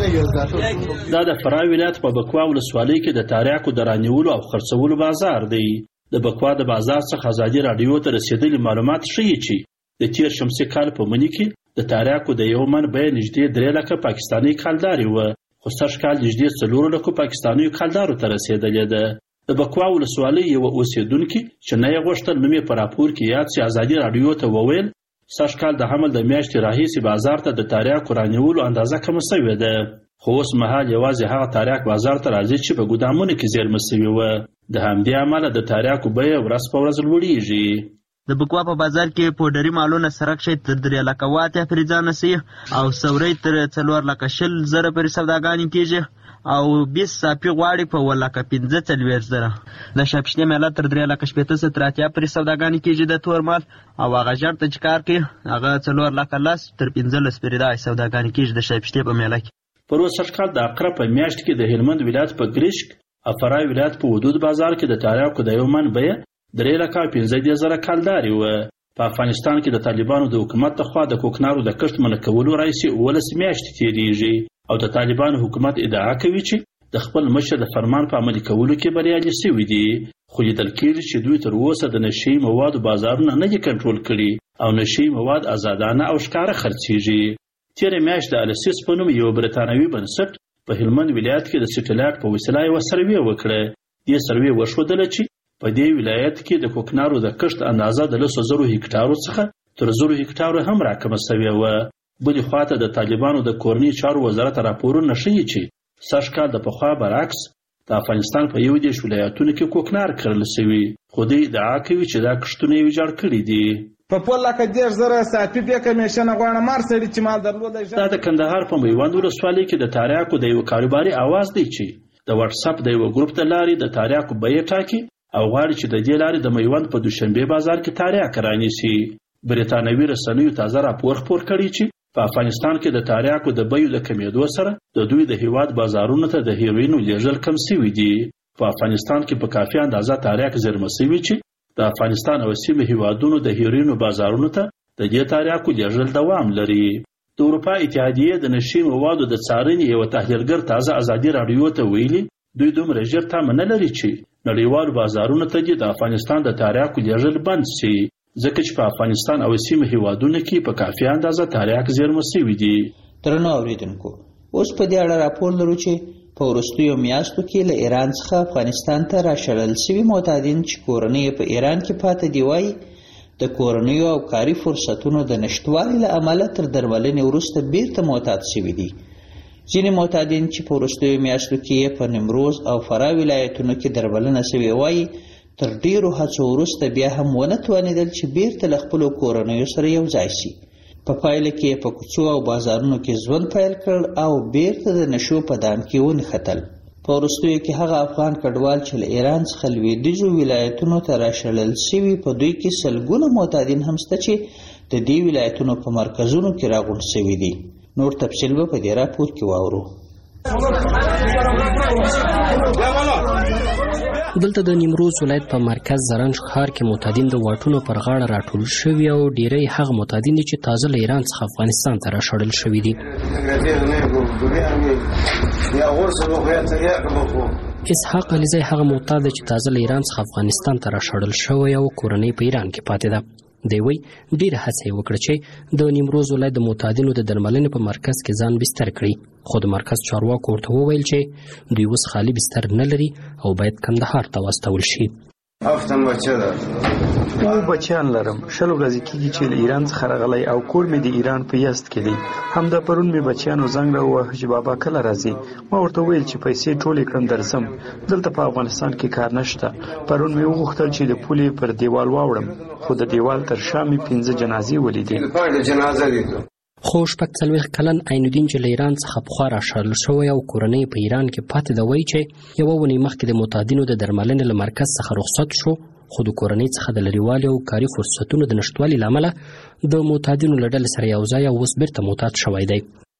دا د فراه ولایت په بکوا ولسوالۍ کې د تاریاکو د رانیولو او خرڅولو بازار دی. د بکوا د بازار څخه ازادي رادیو ته رسیدلي معلومات ښیي چې د تیر شمسي کال په مني کې د تاریاکو د یو من بیه نږدې 3 لکه پاکستاني کالداري و، خو سږ کال نږدې 4 لکو پاکستاني کالدارو ته رسیدلې ده. د بکوا ولسوالۍ یو اوسیدونکي چې نه یې غوښتل نوم یې په راپور کې یاد سي ازادي رادیو ته وویل سږ کال د حمل د میاشتې راهیسې بازار ته د تاریاکو رانیولو اندازه کمه سوې ده، خو اوس مهال یوازې هغه تاریاک بازار ته راځي چې په ګودامونو کې زیرمه سوي وه. د همدې امله د تاریاکو بیه ورځ په ورځ لوړیږي. د بکوا په بازار کې پوډري مالونه سرک شي تر 3 لکه واته فریزان سي او سوري تر 4 لکه 10,000 پر سوداګانی کیږي او 20 صافي غواړي په 1,45,000 د شپشنه مالا تر 3 لکه 70,000 پر سوداګانی کیږي د تور مال او هغه جړ ته چکار کوي هغه 4 لکه 10 تر 15 پر د سوداګانی کیږي د شپشنه په مالا کې. پر وسر کال د اقرب په میاشت کې د هلمند ولایت په ګریشک افرای ولایت په حدود بازار کې د تاریاکو د یو من بیه 3 لکه 15,000 کالداري و. په افغانستان کې د طالبانو د حکومت لخوا د کوکنارو د کښت منع کولو راځي 19 میاشتې تیریږي او د طالبانو حکومت ادعا کوي چې د خپل مشر د فرمان په عملي کولو کې بریالي شوي دي، خو لیدل کېږي چې دوی تر اوسه د نشي موادو بازارونه نه دي کنټرول کړي او نشي مواد آزادانه او ښکاره خرڅېږي. تېره میاشت د السیس په نوم یو برتانوي بنسټ په هلمند ولایت کې د سټلایټ په وسیله یوه سروې وکړه. دې سروې وښودله چې په دې ولایت کې د کوکنارو د کښت اندازه د 100,000 هکټارو څخه تر 1,000 هکټارو هم راکمه سوې وه. بلې خواته د طالبانو د کورني چارو وزارت راپورونه ښیي چې سږ کال د پخوا برعکس د افغانستان په 11 ولایتونو کې کوکنار کرل سوي، خو دوی ادعا کوي چې دا کښتونه یې ویجاړ کړي دي. په 1,10,000 صافي به کمیشن غواړم مار سړي چې مال درلوده. دا د کندهار په میوند ولسوالۍ کې د تاریاکو د یو کاروباري आवाज دی چې د واتس اپ د یو ګروپ ته لاري د تاریاکو بیه ټاکي او غواړي چې د دې لارې د میوند په دوشنبه بازار کې تاریاک رانیسي. برتانوي رسنیو تازه راپور خپور کړی چې په افغانستان کې د تاریاکو د بیو د کمیدو سره د دوی د هیواد بازارونو ته د هیروینو لیږل کم سوي دي. په افغانستان کې په کافي اندازه تاریاک زیرمه سوي چې د افغانستان او سیمه هیوادونو د هیروینو بازارونو ته د دې تاریاکو لیږل دوام لري. د اروپا اتحادیه د نشي موادو د څارنې یو تحلیلګر تازه ازادي رادیو ته ویلي دوی دومره ژر تمه نه لري چې نړیوالو بازارونو ته د افغانستان د تاریاکو لیږل بند شي، ځکه چې په افغانستان او سیمه هیوادونو کې په کافي اندازه تاریاک زیرمه سوي دي. درنو اوریدونکو، اوس په دې اړه راپور لرو چې په وروستیو میاشتو کې له ایران څخه افغانستان ته راشړل شوي معتادین چې کورنۍ په ایران کې پاتې دی وایي د کورنیو او کاري فرصتونو د نشټوالي له امله تر درملنې وروسته بیرته معتاد شوي دي. ځینې معتادین چې په وروستیو میاشتو کې په نیمروز او فراه ولایتونو کې درملنه شوې وایي تر ډیرو هڅو وروسته بیا هم ونه توانېدل چې بیرته له خپلو کورنیو سره یو ځای شي. په پایله کې په کوڅو او بازارونو کې ژوند پیل کړ او بیرته د نشو په دام کې ونښتل. په وروستیو کې هغه افغان کډوال چې له ایران څخه لویدیځو ولایتونو ته راشړل شوي په دوی کې سلګونه معتادین هم شته چې د دې ولایتونو په مرکزونو کې راغونډ شوي دي. نور تفصیل به په دې راپور کې واورو. دلته د نیمروز ولایت په مرکز زرنج ښار کې معتادین د واټونو پر غاړه راټول شوي او ډیری هغه معتادین چې تازه له ایران څخه افغانستان ته راشړل شوي دي. اسحاق علیزی هغه معتاد چې تازه له ایران څخه افغانستان ته راشړل شوی او کورنۍ په ایران کې پاتې ده. دی وایي ډېره هڅه یې وکړه چې د نیمروز ولایت د معتادینو د درملنې په مرکز کې ځان بستر کړي، خو د مرکز چارواکو ورته وویل چې دوی اوس خالي بستر نه لري او باید کندهار ته واستول شي. هفتم بچه ده. او بچیان لرم. 20 ورځې کېږي چې له ایران څخه راغلی او کور مې د ایران په یزد کې دی. همدا پرون مې بچیانو زنګ راوواهه چې بابا کله راځي. ما ورته وویل چې پیسې ټولې کړم درځم. دلته په افغانستان کې کار نشته. پرون مې وغوښتل چې د پولې پر دیوال واوړم، خو د دیوال تر شا مې 15 جنازې ولیدې. خو 40 کلن عین الدین چې له ایران څخه پخوا راشړل شوی او کورنۍ په ایران کې پاتې ده وایي چې یوه اونۍ مخکې د معتادینو د درملنې له مرکز څخه رخصت شو، خو د کورنۍ څخه د لرېوالي او کاري فرصتونو د نشتوالي له امله د معتادینو له ډلې سره یو ځای او اوس بیرته معتاد شوی دی.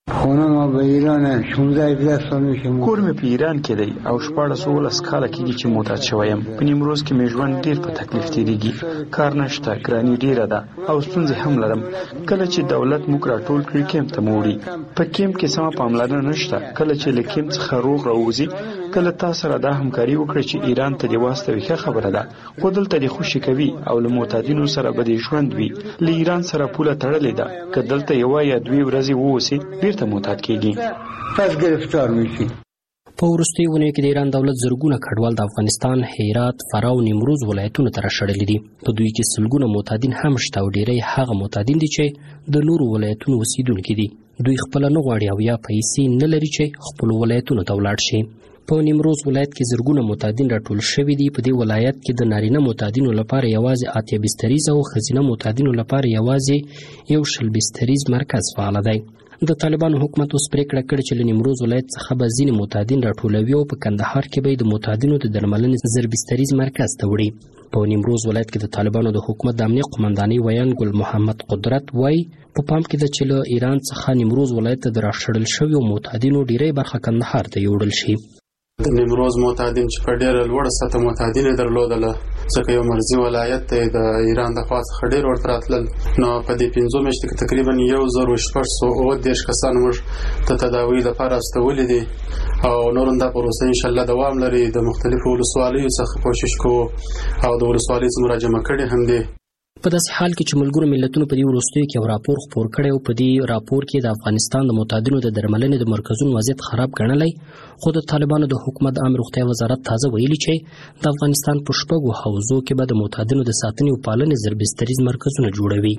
خونه ما به ایران 16-17 سال میشه. کور مې په ایران کې دی او 14 کاله کېږي چې معتاد شویم. په نیمروز کې مې ژوند ډیر په تکلیف تیریږي. کار نشته، ګراني ډیره ده او ستونزې هم لرم. کله چې دولت موږ راټول کړي کیمپ ته موړي، په کیمپ کې سمه پاملرنه نشته. کله چې له کیمپ څخه روغ راوځي، کله تاسو سره دا همکاري وکړي چې ایران ته دی واستوي ښه خبره ده، خو دلته دی خوشي کوي او له معتادینو سره به دی ژوند وي. له ایران سره پوله تړلې ده، که دلته یو یا 2 ورځې ووسی بیرته معتاد کیږي، پس گرفتار میشي. په وروستیو ونیو کې د ایران دولت زرګونه کډوال د افغانستان، هرات، فراه او نیمروز ولایتونو ته راشړلي دي. په دوی کې سلګونه معتادین هم شته او ډیری هغه معتادین دي چې د نورو ولایتونو اوسیدونکي دي. دوی خپل نه غواړي او یا پیسې نه لري چې خپل ولایتونو ته ولاړ شي. په نیمروز ولایت کې زرګونه معتادین راټول شوي دي. په دې ولایت کې د نارینه معتادینو لپاره یوازې 8 بستریز او ښځینه معتادینو لپاره یوازې 1 بستریز مرکز فعال دی. د طالبانو حکومت اوس پریکړه کړې چې له نیمروز ولایت څخه به ځینې معتادین راټولوي او په کندهار کې به د معتادینو د درملنې 10 بستریز مرکز ته وړي. په نیمروز ولایت کې د طالبانو د حکومت د امنیه قومندانۍ ویان ګل محمد قدرت وایي په پام کې ده چې له ایران څخه نیمروز ولایت ته د راشړل شویو معتادینو ډیری برخه کندهار ته یوړل شي. د نیمروز معتادین چې په ډیره لوړه سطح معتادین درلودله، ځکه یو مرزي ولایت دی د ایران د خوا څخه ډیر ورته راتلل. نو په دې 5 میاشتو کې تقریبا 1630 کسان موږ ته تداوی لپاره استولي دي او نور هم دا پروسه ان شاء الله دوام لري. د مختلفو ولسوالیو څخه کوشش کوو او د ولسوالۍ څخه مراجعه کړې هم دي. په داسې حال کې چې ملګرو ملتونو په دې وروستیو کې یو راپور خپور کړی او په دې راپور کې د افغانستان د معتادینو د درملنې د مرکزونو وضعیت خراب ګڼلی، خو د طالبانو د حکومت د عامه روغتیا وزارت تازه ویلي چې د افغانستان په 6 حوزو کې به د معتادینو د ساتنې او پالنې 10 بستریز مرکزونه جوړوي.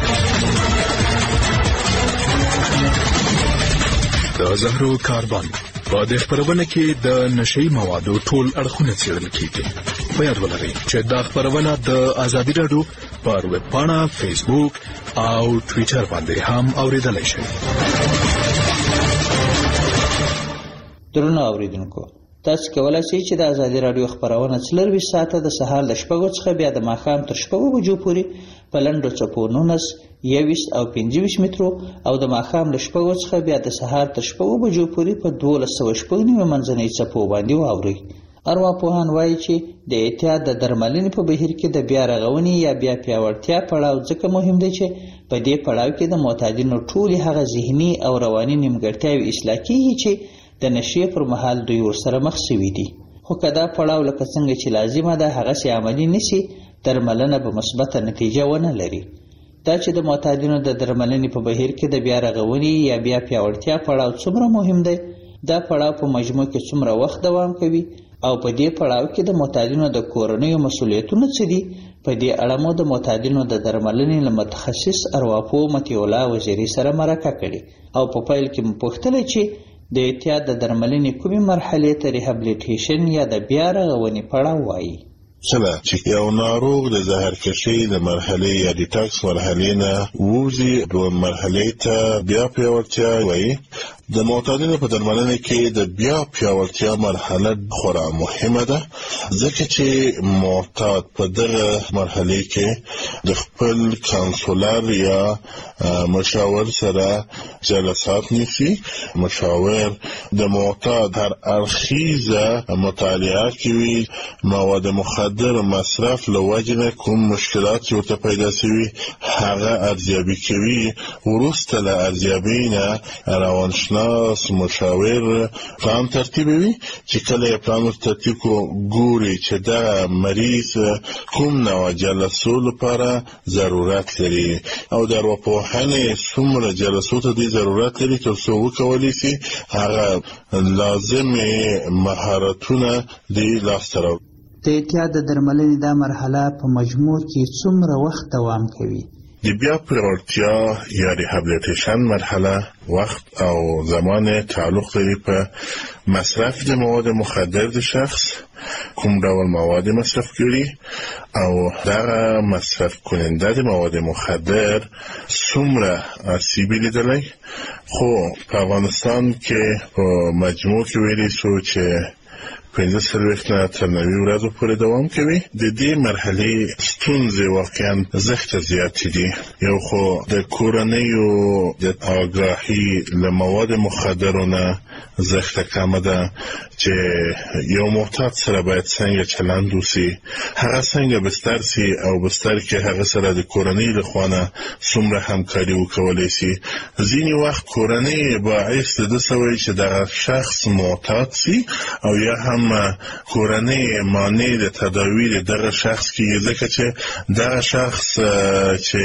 د زهرو کاربن په دې خبرونه کې د نشئی موادو ټول اړخونه څېړل کیږي. په یاد ولرئ چې دا خبرونه د ازادي راډیو پر ویب پاڼه، فیسبوک او ټویټر باندې هم اوریدلای شئ. درنو اوریدونکو، تاسو کولای شئ چې د ازادي راډیو خبرونه 24 ساعته د سهار ل 6 څخه بیا د ماښام تر 6 بجو پورې په لنډو څپو 19 21 او 25 مترو او د ماښام ل 6 څخه بیا د سهار تر 6 بجو پورې په 1290 منځنۍ څپو باندې واورئ. ارواپوهان وایي چې د اعتیاد د درملنې په بهیر کې د بیا رغونې یا بیا پیاوړتیا پړاو ځکه مهم دی چې په دې پړاو کې د معتادینو ټولې هغه ذهني او رواني نیمګړتیاوې اصلاح کیږي چې د نشې پر مهال دوی ورسره مخ شوي دي. خو که دا پړاو لکه څنګه چې لازمه ده هغسې عملي نشي، درملنه به مثبته نتیجه ونه لري. دا چې د معتادینو د درملنې په بهیر کې د بیا رغونې یا بیا پیاوړتیا پړاو څومره مهم دی، دا پړاو په مجموع کې څومره وخت دوام کوي او په دې پړاو کې د معتادینو د کورنیو مسؤلیتونه څه دي، په دې اړه مو د معتادینو د درملنې له متخصص ارواپوه مطیع الله وزیري سره مرکه کړې او په پیل کې مو پوښتله چې د اعتیاد د درملنې کومې مرحلې ته ریهابلیټیشن یا د بیا رغونې پړاو وایي. کله چې یو ناروغ د زهرکشۍ د مرحلې یا ډیټاکس مرحلې نه ووځي، 2 مرحلې ته بیا پیاوړتیا وایي. د معتادینو په درملنه کې د بیا پیاوړتیا مرحله خورا مهمه ده، ځکه چې معتاد په دغه مرحله کې د خپل کانسولر یا مشاور سره جلسات نیسي. مشاور د معتاد هر اړخیزه مطالعه کوي، مواد مخدر مصرف له وجې کوم مشکلات ورته پیدا شوي هغه ارزیابي کوي. وروسته له ارزیابۍ نه روانشناس مشاور پلان ترتیبوي چې کله یې پلان ترتیب کو ګوري چې دا مریض کوم نوع جلسو لپاره ضرورت لري او د ارواپوهنې څومره جلسو ته دی ضرورت لري تر څو وکولی شي هغه لازم مهارتونه دی لاسته راوړي. د اعتیاد د درملنې دا مرحله په مجموع کې څومره وخت دوام کوي؟ د بیا پیاوړتیا یا ریهابلیټیشن مرحله وخت او زمان تعلق لري په مصرف د مواد مخدر د شخص، کوم ډول مواد مصرف کړي او دغه مصرف کننده د مواد مخدر څومره آسیبي لیدلی. خو په افغانستان کې په مجموع کې ویلی شو چې 15 نه تر 90 ورځې پورې دوام کوي. د دې مرحلې ستونزې واقعا زښت زیات دي. یو خو د کورنیو د آگاهی له مواد مخدرو نه زښت کمه ده چې یو معتاد سره باید څنګه چلند وسی، هغه څنګه بستر سي او بستر کې هغه سره د کورنۍ له خوانه څومره همکاري وکولای شي. ځینې وخت کورنۍ باعث د سوي چې د شخص معتاد سي او یا هم کورنۍ مانع د تداوی دغه شخص کې ځکه چې دغه شخص چې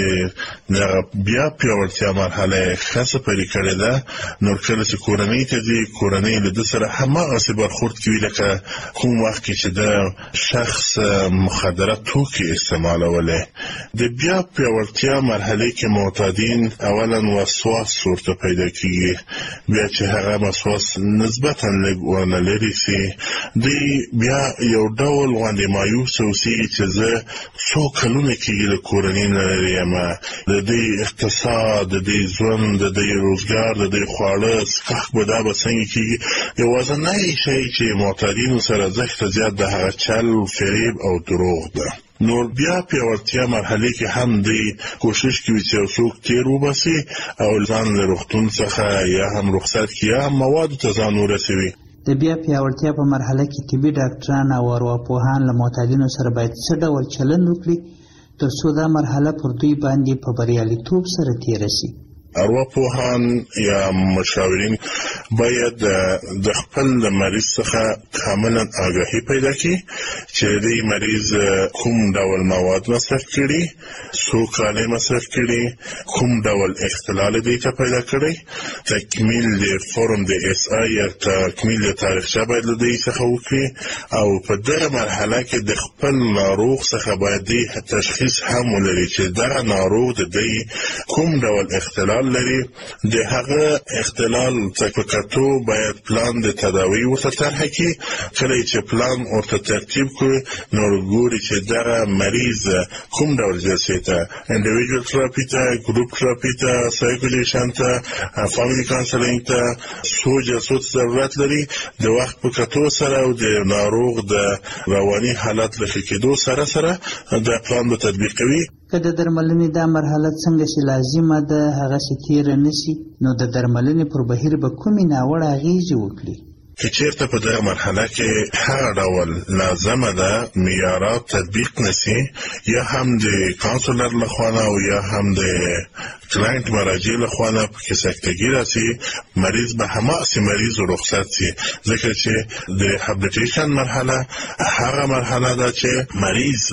بیا پیاوړتیا مرحله خاصه پرې کړې ده، نور کله چې کورنۍ ته دي کورنۍ له سره هماغه برخورد کوي لکه کوم وخت چې د شخص مخدرات توکي استعمالوله. د بیا پیاوړتیا مرحله کې معتادین اولا وسواس ورته پیدا کیږي، بیا چې هغه وسواس نسبتا لږ ورنلري سي دی بیا یو ډول غوندې مایوس اوسي چې زه څو کلونه کېږي له کورنۍ نه لرې یم، د دې اقتصاد، د دې ژوند، د دې روزګار، د دې خواړه څښاک به دا به څنګه کېږي. یوازینی شی چې معتادینو سره زښت زیات د هغه چل، فریب او دروغ ده. نور بیا پیاوړتیا مرحله کې هم دی کوشش کوي چې یو څوک تیر وباسي او ځان له روغتون څخه یا هم رخصت کړي یا هم موادو ته ځان ورسوي. د بیا پیاوړتیا په مرحله کې طبي ډاکټران او ارواپوهان له معتادینو سره باید څه ډول چلند وکړي تر څو دا مرحله پر دوی باندې په بریالیتوب سره تیره شي. ارواپوهان یا مشاورین باید د خپل مریض څخه کاملا آگاهی پیدا کړي چې دې مریض کوم ډول مواد مصرف کړي، څو کاله مصرف کړي، کوم ډول اختلال دې ته پیدا کړي. تکمیل د فورم د اس آی یا تکمیل د تاریخچه باید له دې څخه وکړي او په دغه مرحله کې د خپل ناروغ څخه باید تشخیص هم ولري چې دغه ناروغ د دې کوم ډول اختلال لري. د هغه اختلال څخه باید پلان د تداوی ورته طرح کړي. کله چې پلان ورته ترتیب کړي نو ګوري چې دغه مریض کوم ډول جلسې ته، انډیویډوال تراپي ته، ګروپ تراپي ته، سایکولیشن ته، فامیلی کانسلینګ ته څو جلسو ضرورت لري. د وخت په کتو سره او د ناروغ د رواني حالت له ښه کېدو سره سره د پلان به تطبیق کوي. که د درملنې دا مرحله څنګه چې لازمه ده هغسې تیره نشي نو د درملنې پر بهیر به کومې ناوړه اغېزې وکړي. که چیرته په دغه مرحله کې هر ډول لازمه ده معیارات تطبیق نشي یا هم د کانسلر لخوا او یا هم د کلاینټ مراجع لخوا په سکتګي راسي، مریض به هماغسې مریض رخصت سي. ځکه چې د ریهابلیټیشن مرحله هغه مرحله ده چې مریض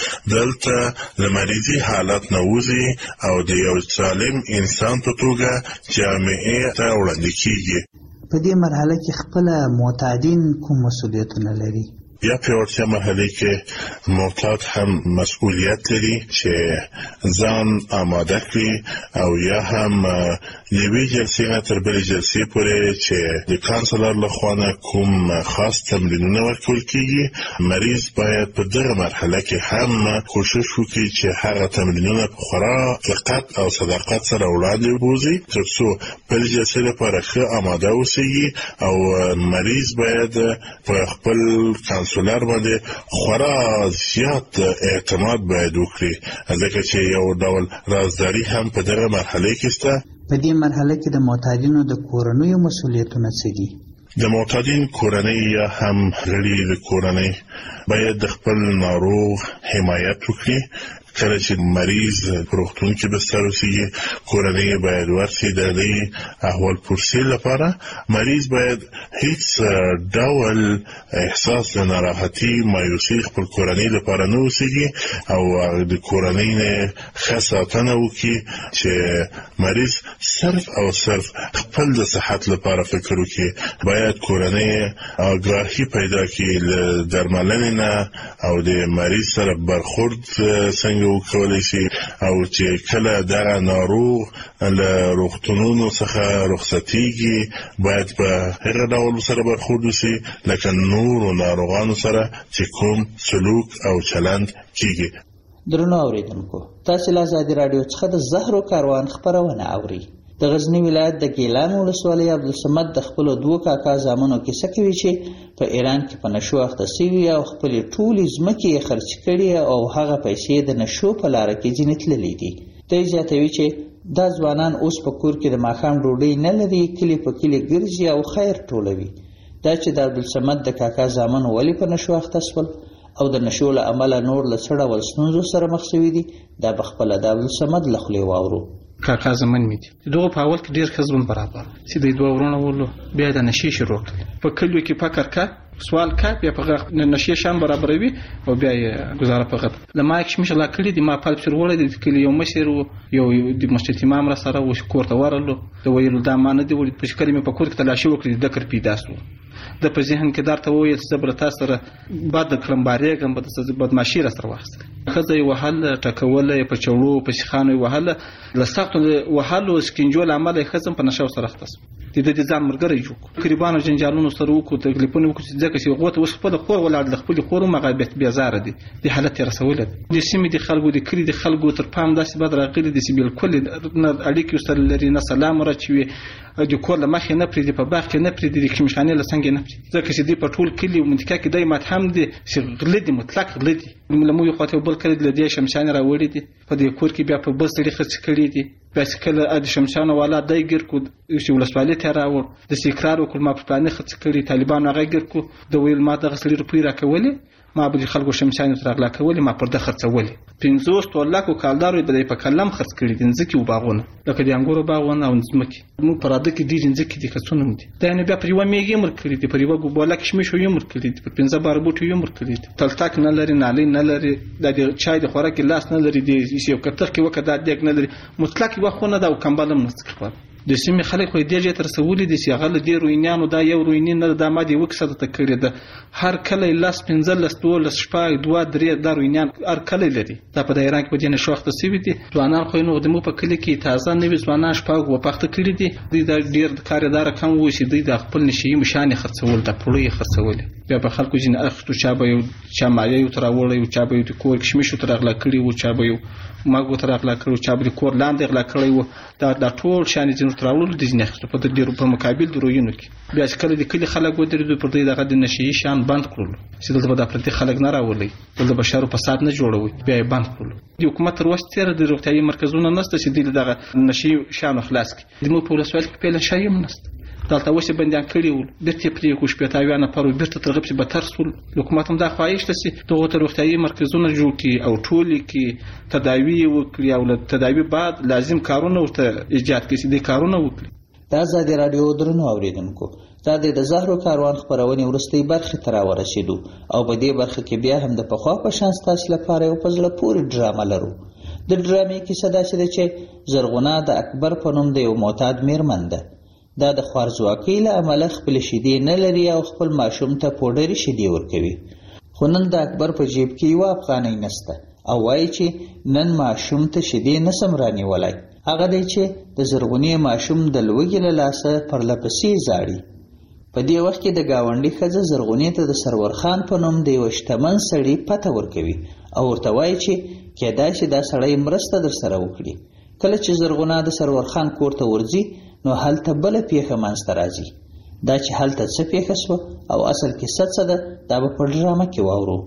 دلته له مریضي حالت نه وځي او د یو سالم انسان په توګه جامعې ته وړاندې کیږي. په دې مرحله کې خپل معتادین کوم مسؤلیتونه لري؟ یا پیاوړتیا مرحله کې معتاد هم مسؤلیت لري چې ځان آماده کړي او یا هم یوې جلسې نه تر بلې جلسې پورې چې د کانسلر لخوا کوم خاص تمرینونه ورکول کېږي، مریض باید په دغه مرحله کې هم کوشش وکړي چې هغه تمرینونه په خورا دقت او صداقت سره وړاندې وبوځي تر څو بلې جلسې لپاره ښه آماده اوسېږي او مریض باید په خپل کانسلر باندې خورا زیات اعتماد باید وکړي ځکه چې یو ډول رازداري هم په دغه مرحله کې شته. په دې مرحله کې د معتادینو د کورنیو مسؤلیتونه څه دي؟ د معتادین کورنۍ یا هم غړي د کورنۍ باید د خپل ناروغ حمایت وکړي. کله چې مریض په روغتون کې بستر اوسېږي کورنۍ باید ورسي د دې احوال پرسي لپاره. مریض باید هیڅ ډول احساس د ناراحتي مایوسي خپل کورنۍ لپاره نه اوسېږي او د کورنۍ نه ښه ساتنه وکړي چې مریض صرف او صرف خپل د صحت لپاره فکر وکړي. باید کورنۍ آگاهي پیدا کړي له درملنې نه او د مریض سره برخورد څنګه وکولای شي او چې کله دغه ناروغ له روغتونونو څخه رخصتیږي باید په هغه ډول سره برخورد وشي لکه نورو ناروغانو سره چې کوم سلوک او چلند کیږي. درنو اوریدونکو، تاسو له آزادي رادیو څخه د زهرو کاروان خبرونه اورئ. د د غزنی ولایت د ګیلان ولسوالۍ عبدالصمد د خپل دوه کاکا زامنو کیسه کوي چې په ایران کې په نشو اخته سوي او خپل ټولې ځمکې یې خرڅ کړي او هغه پیسې د نشو په لار کې ځینې تللې دي. دی زیاتوي چې دا ځوانان اوس په کور کې د ماښام ډوډۍ نه لري، کلی په کلی ګرځي او خیر ټولوي. دا چې د عبدالصمد د کاکا زامن ولې په نشو اخته سول او د نشو له امله نور له څه ډول ستونزو سره مخ شوي دي، دا به خپله د عبدالصمد له خولې واورو. کاکا زمن مې دي دغه په اول کې ډېر ښه ژوند برابر چې دوی دوه ورونه ولو، بیا د نشې شروع کړل. په کلیو کې فکر کا سوال کا بیا په نشې شان برابروي او بیا یې گزاره په غد لما کې مش لا کړی د ما پال پر وړي د کلی یو مشر یو د مسجد امام را سره و کور ته ورلو د ویلو دا مانه دی ول په شکل مې په کور کې تلاشي وکړي د کر پیدا سو د په ذهن کې درته وایي چې زبر تاسو سره بعد کړم باریګم په بدمعشي را سره واخست خزه وهل ټکول په چوړو په شخانو وهل لسخت وهل سکینجول عمل خزم په نشو سره ختص د دې ځان مرګري جوړ قریبانو جنجالونو سره وکړو تکلیفونه وکړو ځکه چې غوته وس په خور ولاړ د خپل خور مغابت بیا زار دي د حالت رسول دي د سیمې د خلکو د کلی د خلکو تر پام داسې بد راغلي د سیمې کل اړیکې سره لري نه سلام راچوي د کور له مخې نه پرې په باغ کې نه پرې د کمشانې له څنګه نه پرې ځکه چې دی په ټول کلی او منطقه کې دای متهم دي چې غلدي مطلق غلدي لمو یو خاطر بل کړي د دې شمشان راوړي دي په دې کور کې بیا په بل سړي خرڅ کړي دي بس کله د شمشان والا دای ګر کو چې ولسوالۍ ته راوړ د سیکرار او کلمه په پلان خرڅ کړي طالبان هغه ګر کو د ویل ما د غسل روپی راکولې ما به خلکو شمشان تر اغلا کولې ما پر د خرڅولې 500 لک کالدارو د په کلم خرڅ کړي دي ځکه وباغونه لکه د انګورو باغونه او ځمکې مو پر اده کې دي ځکه دي خرڅونه دي دا نه بیا پر یو میګي مر کړی دي پر یو ګوباله کې شمه شو یو مر کړی دي پر 15 بار بوټي یو مر کړی دي تلتاک نه لري نالي نه لري د چای د خوراک لاس نه لري دي یو کتر کې وکړه د دګ نه لري مطلق وخونه دا او کمبالم نه څه د سیمې خلک خو دې ته رسولې دي چې هغه د روینانو دا یو روینین نه د مادي وکړه ته کړی ده هر کله لاس 15 لستول شپه 2 3 د روینان هر کله لري دا په ایران کې په دې نشو وخت سوي دي ځوانان خو نو د مو په کلی کې تازه نوي ځوانان شپه و پخته کړی دي د ډیر کاردار کم و چې د خپل نشي مشان خرڅول د پړوي خرڅول بیا په خلکو جن اخته چا به یو چا مایه یو تراول یو چا به یو کور کې شمشو تر اغلا کړی و چا به یو ماګو تر اغلا کړو چا به کور لاندې اغلا کړی و دا ټول شان جن تراول د جن اخته په دې په مقابل دروینو کې بیا کله د کلی خلک ودرېدو پر دې دغه د نشي شان بند کړل چې دلته د پرتی خلک نه راولي د بشرو فساد نه جوړوي بیا بند کړل د حکومت تر وخت تر د روغتيایي مرکزونو نسته چې دغه نشي شان خلاص کی د مو په لسوال کې په لشایم نسته دلته وسه بنديان کړي ول بیرته پرې کو شپه تاویانه پرو بیرته ترغب چې به ترسول حکومت هم دا خواهش تسي دغه تر روغتيایي مرکزونه جوړ کی او ټول کی تداوی وکړي او له تداوی بعد لازم کارونه ورته ایجاد کړي دي کارونه وکړي دا زادي رادیو درنو اوریدونکو دا د زهرو کاروان خبرونه ورستي برخه تر ورسېدو او په دې برخه کې بیا هم د پخوا په شان تاسو لپاره یو پزله پوری ډرامه لرو د ډرامې کې صدا چې زرغونه د اکبر په نوم د یو معتاد میرمن ده دا د خوارزواکۍ له امله خپل شیدې نه لري او خپل ماشوم ته پوډري شیدې ورکوي خو نن د اکبر په جیب کې یو افغانۍ نسته او وایي چې نن ماشوم ته شیدې نسم رانیولای هغه دی چې د زرغونې ماشوم د لوږې له لاسه پرلپسې زاړي په دې وخت کې د گاونډي ښځه زرغونې ته د سرور خان په نوم د یو شتمن سړي پته ورکوي او ورته وایي چې کېدای شي دا سړی مرسته در سره وکړي کله چې زرغونه د سرور خان کور ته ورځي نو هلته بل پیښه منځته راځي دا چې هلته څه پیښه شو او اصل کیسه څه ده دا به په ډرامه کې واورو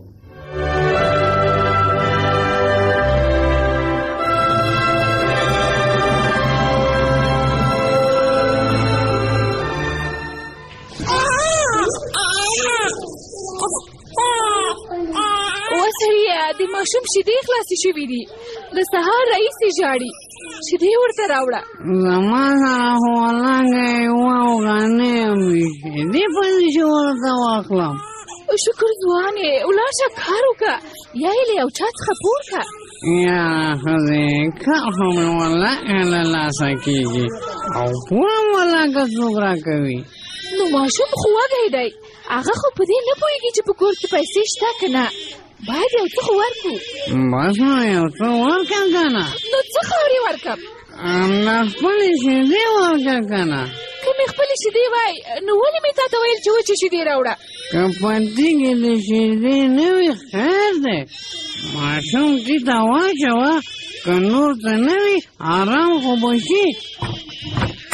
د ماشوم شیدې خلاصې شوې دي د سهار راهیسې ژاړي شیدې ورته راوړه زما سره خو لږې وغانې مې شیدې پسې چې ورته واخلم شکر ځوانې ولاړ شه کار وکړه یا یې له یو چا څخه پور کړه یاره ښځې کار خو مې ولکه له لاسه کېږي او پور هم ولکه څوک راکوي نو ماشوم خو وږی دی هغه خو په دې نه پوهېږي چې په کور کې پیسې شته که نه باید یو څه خو ورکړو بس نو یو څه ورکړه که نه نو څه خاورې ورکړم نه خپلې شیدې ورکړه که نه که مې خپلې شیدې وای نو ولې مې تا ته ویل چې وچې شیدې راوړه که په دې کې د شیدې نه وي خیر دی ماشوم دې ته واچوه که نور څه نه وي آرام خو به شي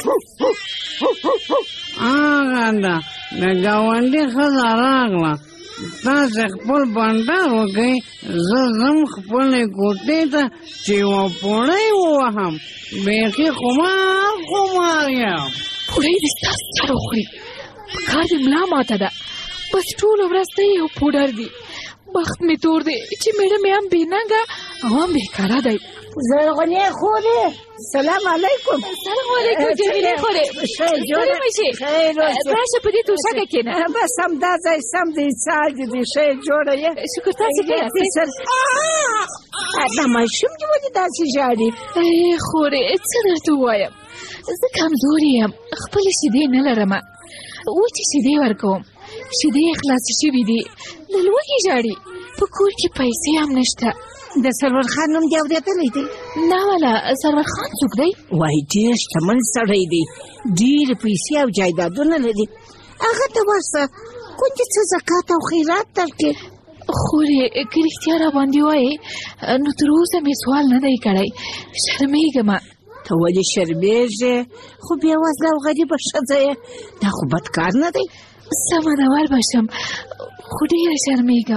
هغه ده د ګاونډي ښځه راغله تاسې خپل بانډار وکئ زه ځم خپلې کوټې ته چې یوه پوړۍ ووهم بیخي خمار یم پوړۍ دې ستا سر وخوري په کار دې ملا ماته ده بس ټوله ورځ ته یو پوډر دی بخت مې تور دی چې میړه مې هم بېننګه او هم بېکاره دی زرغونې خورې سلام علیکم سلام علیکم جمیلې خورې ستړې مه شي راشه په دې توشکه کښېنه بس همدا ځای سم دی څال دې دی ښه جوړه یې شکر تاسې کښېناستئ دا ماشوم دې ولې داسې ژاړي خورې څه درته ووایم زه کمزورې یم خپلې شیدې نه لرمه وچې شیدې ورکوم شیدې یې خلاصې شوي دي له لوږې ژاړي په کور کې پیسې هم نشته د سرور خان نوم دې اورېدلی دی نه والا سرور خان څوک دی وایي ډېر شتمن سړی دی ډېرې پیسې او جایدادونه لري هغه ته ورسه کوټې څه زکات او خیرات درکړي خورې که رښتیا راباندې وایې نو تر اوسه مې سوال نه دی کړی شرمېږم ته ولې شرمېږې خو بېوزله او غریبه ښځه یې دا خو بد کار نه دی سمه ده ور به شم خو ډېره شرمېږم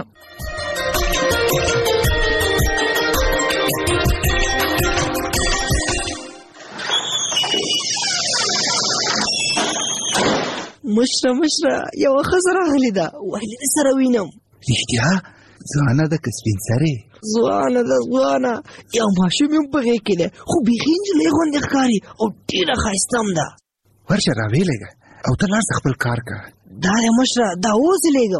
مشره یوه ښځه راغلې ده ویلې دې سره وینم رښتیا ځوانه ده که سپین سرې ځوانه ده ځوانه یو ماشوم یې هم په غېږ کې دی خو بیخي نجلۍ غوندې ښکاري او ډېره ښایسته هم ده ورشه راویلېږه او ته لاړ شه خپل کار کوه دا دی مشره دا اوس یې لېږم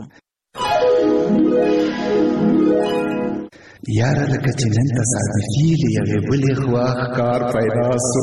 یاره لکه چې نن تصادفي له یوې بلې خوا ښکار پیدا سو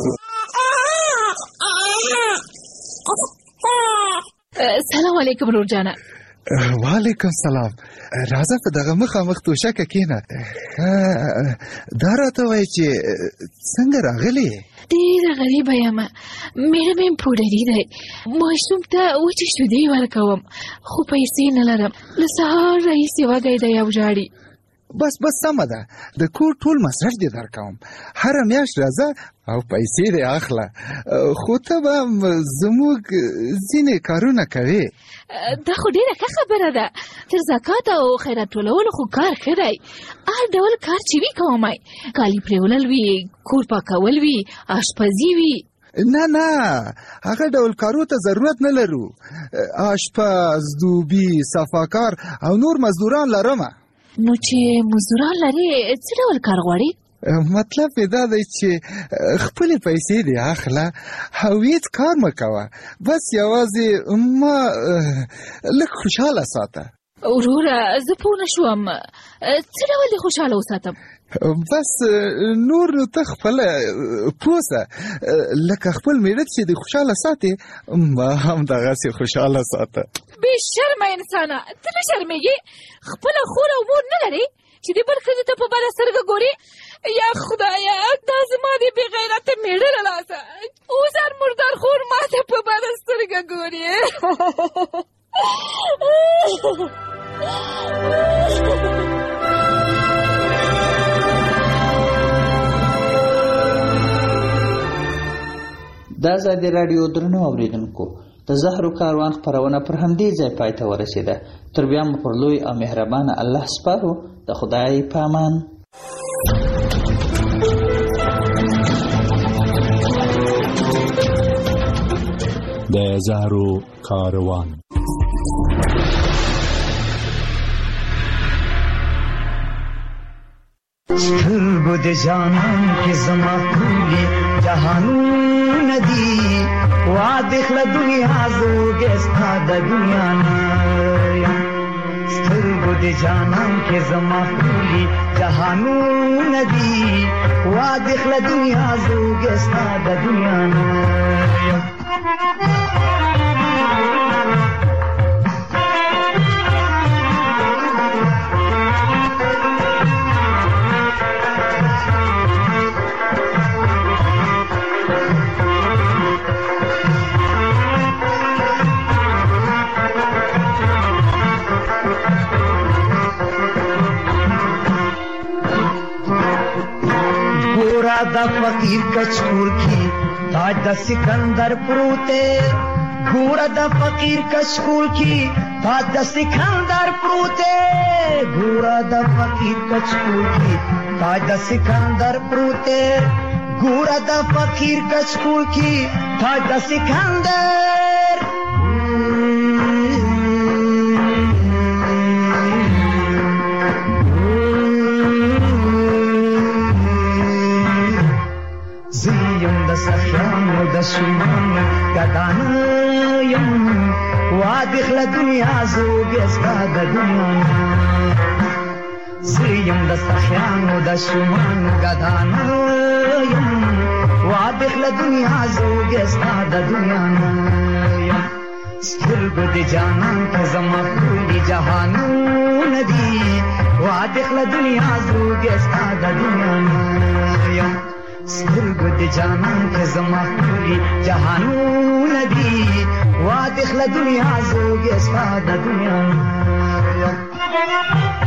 سلام علیکم رور جانه وعلیکم سلام راځه په دغه مخامخ توشکه کښېنه دا راته وایي چې څنګه راغلې ډېره غریبه یم میړه مې پوډري دی ماشوم ته وچې شیدې ورکوم خو پیسې نه لرم له سهار راهیسې وږی دی او ژاړي بس سمه ده د کور ټول مصرف دې درکوم هره میاشت راځه او پیسې دې اخله خو ته به زموږ ځینې کارونه کوې دا خو ډېره ښه خبره ده تر زکات او خیرات ټولولو خو کار ښه دی هر ډول کار چې وي کومای کالي پرېولل وي کور پاکول وي اشپزي وي نه هغه ډول کارو ته ضرورت نه لرو اشپز دوبي صفاکار او نور مزدوران لرمه نو چې مزدوران لرې څه ډول کار غواړي مطلب یې دا دی چې خپلې پیسې دې اخله او هېڅ کار مه کوه بس یوازې ما لږ خوشحاله ساته وروره زه پوه نه شوم څه ډول دې خوشحاله وساتم بس نور نو ته خپله پوه سه لکه خپل میړه چې دې خوشحاله ساتې ما هم دغسې خوشحاله ساته بې شرمه انسانه ته نه شرمېږې خپله خور او مور نه لرې چې د بل ښځې ته په بده سترګه ګورې یا خدایه دا زما د بې غیرته میړه له لاسه اوس هر مردار خور ما ته په بده سترګه ګورې د ازادي راډیو درنو اورېدونکو د زهرو کاروان خپرونه پر همدې ځای پای ته ورسېده تر بیا مو پر لوی او مهربانه الله سپارو د خدای په امان د زهرو کاروان سترګو د جانان کې زما ټولې جهانونه دي واخله دنیا زوږې ستا د دنیا نه سترګو د جانان کې زما ټولې جهانونه دي واخله دنیا زوږې ستا د دنیا نه دا فقیر کچکور کی تاج د سکندر پروته ګوره د فقیر کچکول کی تاج د سکندر پروته ګوره د فقیر کچکول کی تاج د سکندر پروته ګوره د فقیر کچکول کی تاج د سکندر زیم د سخیانو د شمانو ګدانو یم وادخل دنیا زوګستا د دنیا زیم د سخیانو د شمانو ګدانو یم وادخل دنیا زوګستا د دنیا یم سترګو د جانان ته زما ټولې جهانونه دي وادخل دنیا زوګستا د دنیا یم سترګو د جانان ته زما ټولې جهانونه دي وادخل دنیا زوګستا د دنیا یم